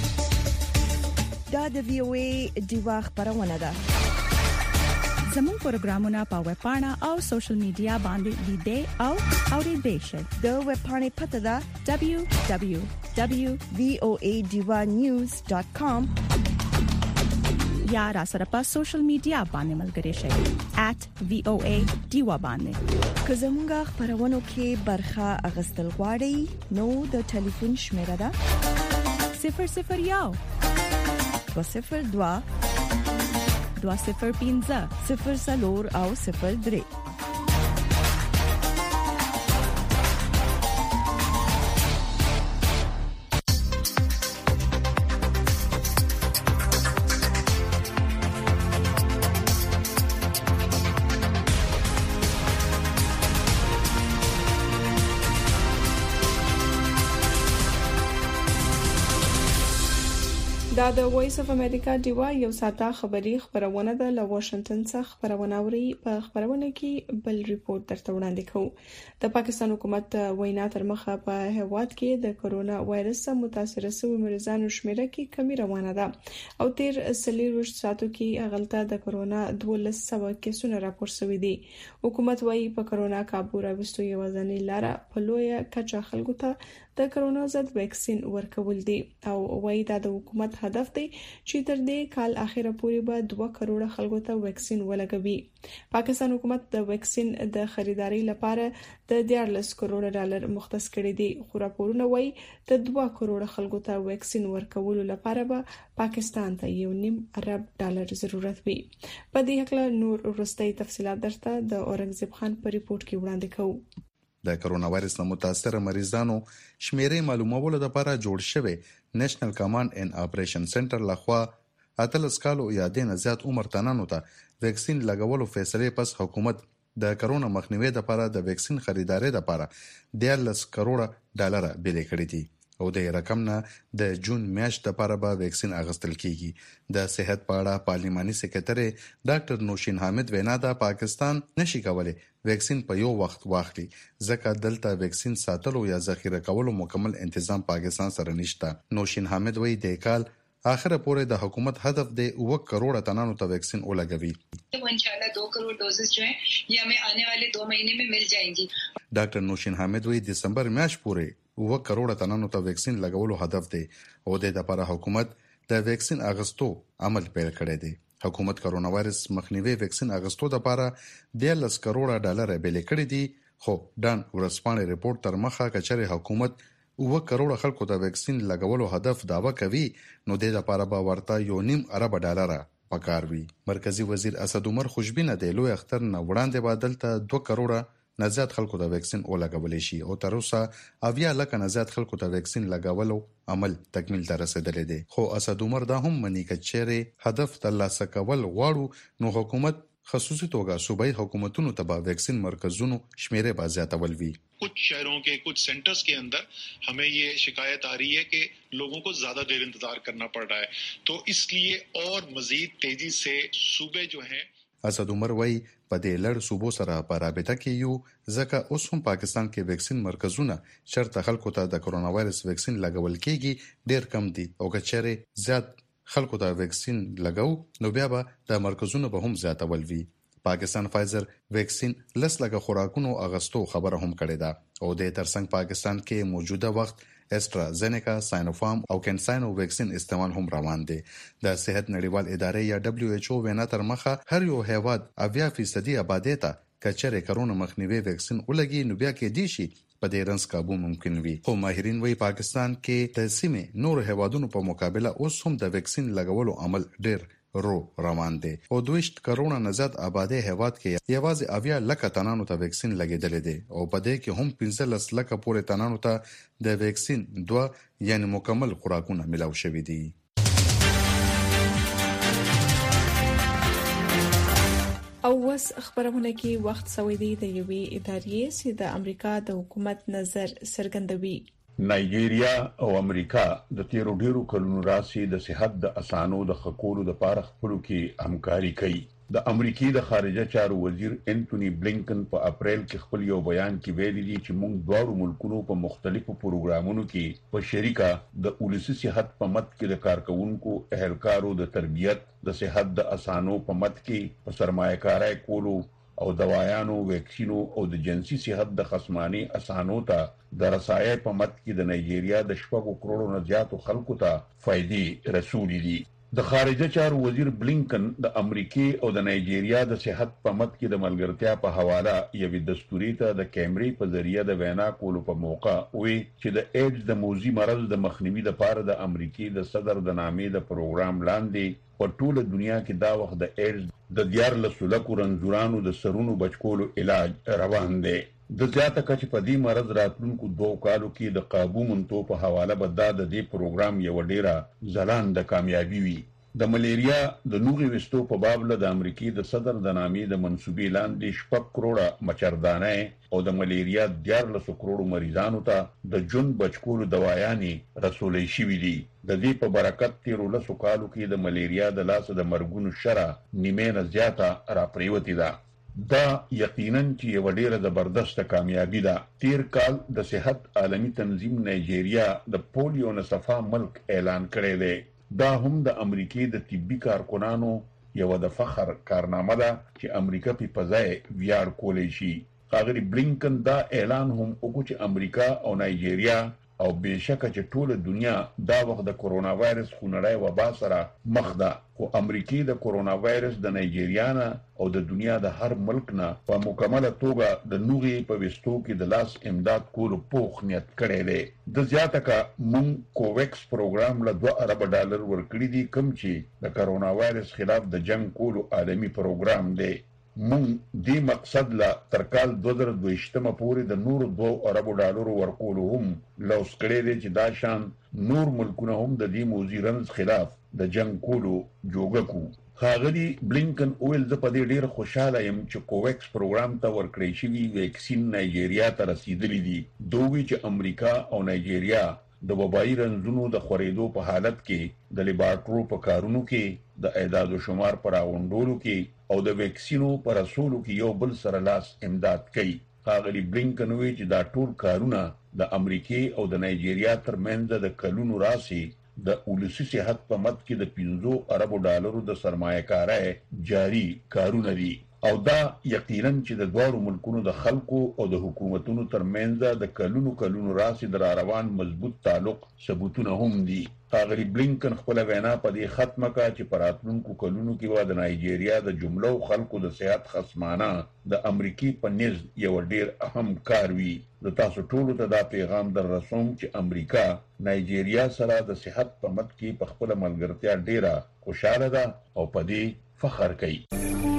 دا د VOA دیوا خبرونه ده. زموږ پروګرامونه په ویب پاڼه او سوشل میډیا باندې لیدئ او اوریدئ شئ. د ویب پاڼې پته ده www.voadivanews.com یا را سره په سوشل میډیا باندې ملګري شئ @VOA_Diva باندې. که زموږ خبرونه کې برخه اغستل غواړئ نو د ټلیفون شمیره ده 001 202 205 00 او 03. دا د وایس اف امریکا دیوا یو ساته خبری خبرونه ده له واشنگټن څخه خبرونه اوري. په خبرونه کې بل ریپورت درته وړاندې کوو. د پاکستان حکومت وینا تر مخه په هیواد کې د کرونا وایرس سره متاثر شوی مریضانو شمیره کې کمی روانه ده او تیر 30 ساعتو کې اغلطه د کرونا 1200 کیسونه راپور شوي دي. حکومت وايي په کرونا کابو راوستو یو ځنې لاره په لوی کچه خلکو ته د کرونا ضد ویکسین ورکول دي او وايي دا د حکومت هدف دی چې تر دې کال اخیره پورې به 2 کروڑ خلکو ته ویکسین ولګوي. پاکستان حکومت د ویکسین د خریداري لپاره د 14 کروڑ ډالر مختص کړی دی خو راپورونه وايي د 2 کروڑ خلکو ته ویکسین ورکول لپاره به پاکستان ته 1.5 ارب ډالر ضرورت وي. په دې حق نور ورستۍ تفصيلات درته د اورنګزیب خان په ریپورت کې وړاندې کوو. د کرونا وایرس نه متاثر مریضانو شمیرې معلومولو لپاره جوړ شوی نېشنل کمانډ ان اپریشن سنټر لخوا 18 کالو یا دینه زیات عمر تنانو ته ویکسین لګولو فیصله پس حکومت د کرونا مخنیوي لپاره د ویکسین خریداري لپاره 14 کروڑ ډالر بیل کړی دي او د رقم نه د جون میاشت لپاره به ویکسین اغستل کیږي. د صحت په اړه پارلماني سکرټری ډاکټر نوشین حامد وینا دا پاکستان نشي کولای ویکسین په یو وخت واخلي ځکه دلته ویکسین ساتلو یا ذخیره کولو مکمل تنظیم پاکستان سره نشته. نوشین حامد وایي د کال آخر پورے د حکومت هدف دی 1 کروڑ تنانو ته ویکسین ولګوي. انشاءاللہ 2 کروڑ ڈوزز جو ہیں یہ ہمیں آنے والے 2 مہینے میں مل جائیں گی. ډاکټر نوشین حامد وایي دسمبر میاشت پورې 1 کروڑ تنانو ته ویکسین لګولو هدف دی او د لپاره حکومت د ویکسین اغستو عمل پیل کړی دی. حکومت کرونا وایرس مخنیوي ویکسین اغستو لپاره 13 کروڑه ډالر بیل کړی دي خو ډان ورسپانې ریپورت تر مخه کچره حکومت 9 کروڑه خلکو ته ویکسین لګولو هدف داوا کوي نو د لپاره به ورته 1.5 ارب ډالر پکار وي. مرکزی وزیر اسد عمر خوشبینه دی لوی اختر نه وړاندې بدل ته 2 کروڑه نه زیات خلکو ته ویکسین ولګول شي او تر اوسه 80 لک نه زیات خلکو ته ویکسین لګولو عمل تکمیل ته رسیدلی دی. خو اسد عمر دا هم منی کچره هدف ترلاسه کول غواړو نو حکومت خصوصي توګه صوبایي حکومتونو ته ویکسین مرکزونو شمیره بازیاتول وی. कुछ शहरों के कुछ सेंटर्स के अंदर हमें ये शिकायत आ रही है कि लोगों को ज्यादा देर इंतजार करना पड़ रहा है, तो इसलिए और मजीद तेजी से सूबे जो हैं. اسد عمر وای په دې لړ صوبو سره په رابطه کې یو ځکه اوس هم پاکستان کې ویکسین مرکزونه شرط خلکو ته د کرونا وایرس ویکسین لګول کېږي ډیر کم دي او کچره زیات خلکو ته ویکسین لګاو نو بیا به د مرکزونو به هم زیاتول وي. پاکستان فایزر ویکسین لږ خوراکونو اغستو خبره هم کړې ده او د ترڅنګ پاکستان کې موجوده وخت استرازینیکا، ساینوفارم او کینساینو ویکسین استعمال هم روان دي. د صحت نړیوال ادارې یا WHO وینا تر مخه هر یو هیواد 80% آبادی ته کچره کرونا مخنیوي ویکسین ولګي نو بیا کې دي شي په دې رنس قابو ممکن وي. خو ماهرین وایي پاکستان کې د سیمې نور هیوادونو په مقابله اوس هم د ویکسین لګولو عمل ډیر روان دي او 2 کروڑه نه زیات آبادی هیواد کې یوازې 80 لک تنانو ته ویکسین لګیدل دي او په دې کې هم 15 لک پورې تنانو ته د ویکسین 2 یعنی مکمل خوراکونه ملاو شوي دي. او وس خبرونه کې وخت سوي دي د یوې ادارې چې د امریکا د حکومت نظر څرګندوي. نایجیریا او امریکا د تیرو ډیرو کلونو راځي د صحت د اسانو د خکولو د پاره خپلو کې همکاري کوي. د امریکای د خارجه چارو وزیر انټونی بلینکن په اپریل کې خپل یو بیان کې ویلي دي چې موږ دوه ملکونو په مختلفو پروګرامونو کې په شریکه د ولسی صحت په مت کې د کارکونکو اهلکارو د تربیت د صحت د اسانو په مت کې په سرمایه‌کارۍ کولو او دوايانو ویکسینو او د جنسي صحت د خصماني اسانو ته د رسایي په مت کې د نایجیریا د 7 کروڑو نه زیاتو خلکو ته فائدې رسولې دي. د خارجه چارو وزیر بلینکن د امریکای او د نایجیریا د صحت په مت کې د ملګرتیا په حواله یوې دستوري ته د کیمرې په ذریعہ د وینا کولو په موقع وی چې د ایډز د موذي مرض د مخنیوي لپاره د امریکای د صدر د نامې د پروګرام لاندې په ټوله دنیا کې دا وخت د ایډز د 14 لکو رنځورانو د سرونو بچکولو علاج روان دی. د زیاته کچې په دې مرض راتلونکو 2 کالو کې د قابو منتو په حواله به دا د دې پروګرام یو ډیره ځلانده کامیابی وي. د ملیریا د نوغي وستو په باب له د امریکای د صدر د نامې د منسوبې لاندې 7 کروڑه مچردانه او د ملیریا 14 کروڑو مریضانو ته د جون بچکولو دوايانې رسولې شوې دي. د دې په برکت تیرو لسو کالو کې د ملیریا د لاس د مرګونو شره نیمه نه زیاته راپریوتی ده. دا یقینا چې یو ډیره زبردست کامیابی ده. تیر کال د صحت عالمی تنظیم نایجیریا د پولیو نه صفا ملک اعلان کړی دی. دا هم د امریکای د طبي کارکونانو یو د فخر کارنامه ده چې امریکا په فضای ویاړ کولی شي. ښاغلي بلینکن دا اعلان هم وکړ چې امریکا او نایجیریا او بهشکه چې ټوله دنیا دا وخت د کرونا وایرس خونړی وبا سره مخ ده، خو امریکای د کرونا وایرس د نایجیریا نه او د دنیا د هر ملک نه په مکمله توګه د نوغي په وستو کې د لاس امداد کولو پوخ نیت کړی دی. د زیاته کا مونږ کوویکس پروګرام له 2 ارب ډالر ورکړي دي کوم چې د کرونا وایرس خلاف د جنگ کولو عالمي پروګرام دی. مونږ دې مقصد لا تر کال 2022 پورې د نور 2 ارب ډالر ورکولو هم لوس کړی دی چې دا شان نور ملکونه هم د دې موضوع رنځ خلاف د جنگ کولو جوګه کو. ښاغلي بلینکن اویل زه په دې ډیر خوشاله یم چې کوویکس پروګرام ته ورکړی شوي ویکسین نایجیریا ته رسیدلی دي. دوی چې امریکا او نایجیریا د وبایي رنځونو د خورېدو په حالت کې د لیبارټرو په کارونو کې د اعداد و شمار پر راغونډولو کې او د ویکسینو پر رسولو کې یو بل سره لاس امداد کوي. ښاغلي بلینکن وی چې دا ټول کارونه د امریکای او د نایجیریا ترمنځ د کلونو راسي د ولسی صحت په مت کې د 15 ارب ډالرو د سرمایه کارۍ جاری کارونه دي. او دا یقینا چې د دوه ملکونو د خلکو او د حکومتونو ترمنځ د کلونو راسي در روان مضبوط تعلق ثبوتونه هم دي. ښاغلي بلینکن خپل وینا په دې ختمه کړه چې په راتلونکو کلونو کې به د نایجیریا د جملو خلکو د صحت خصمانه د امریکای په نيز یو ډیر اهم کار وي. د تاسو ټولو ته دا پیغام در رسوم چې امریکا نایجیریا سره د صحت په مت کې په خپل ملګرتیا ډیره خوشاله ده او په دې فخر کوي.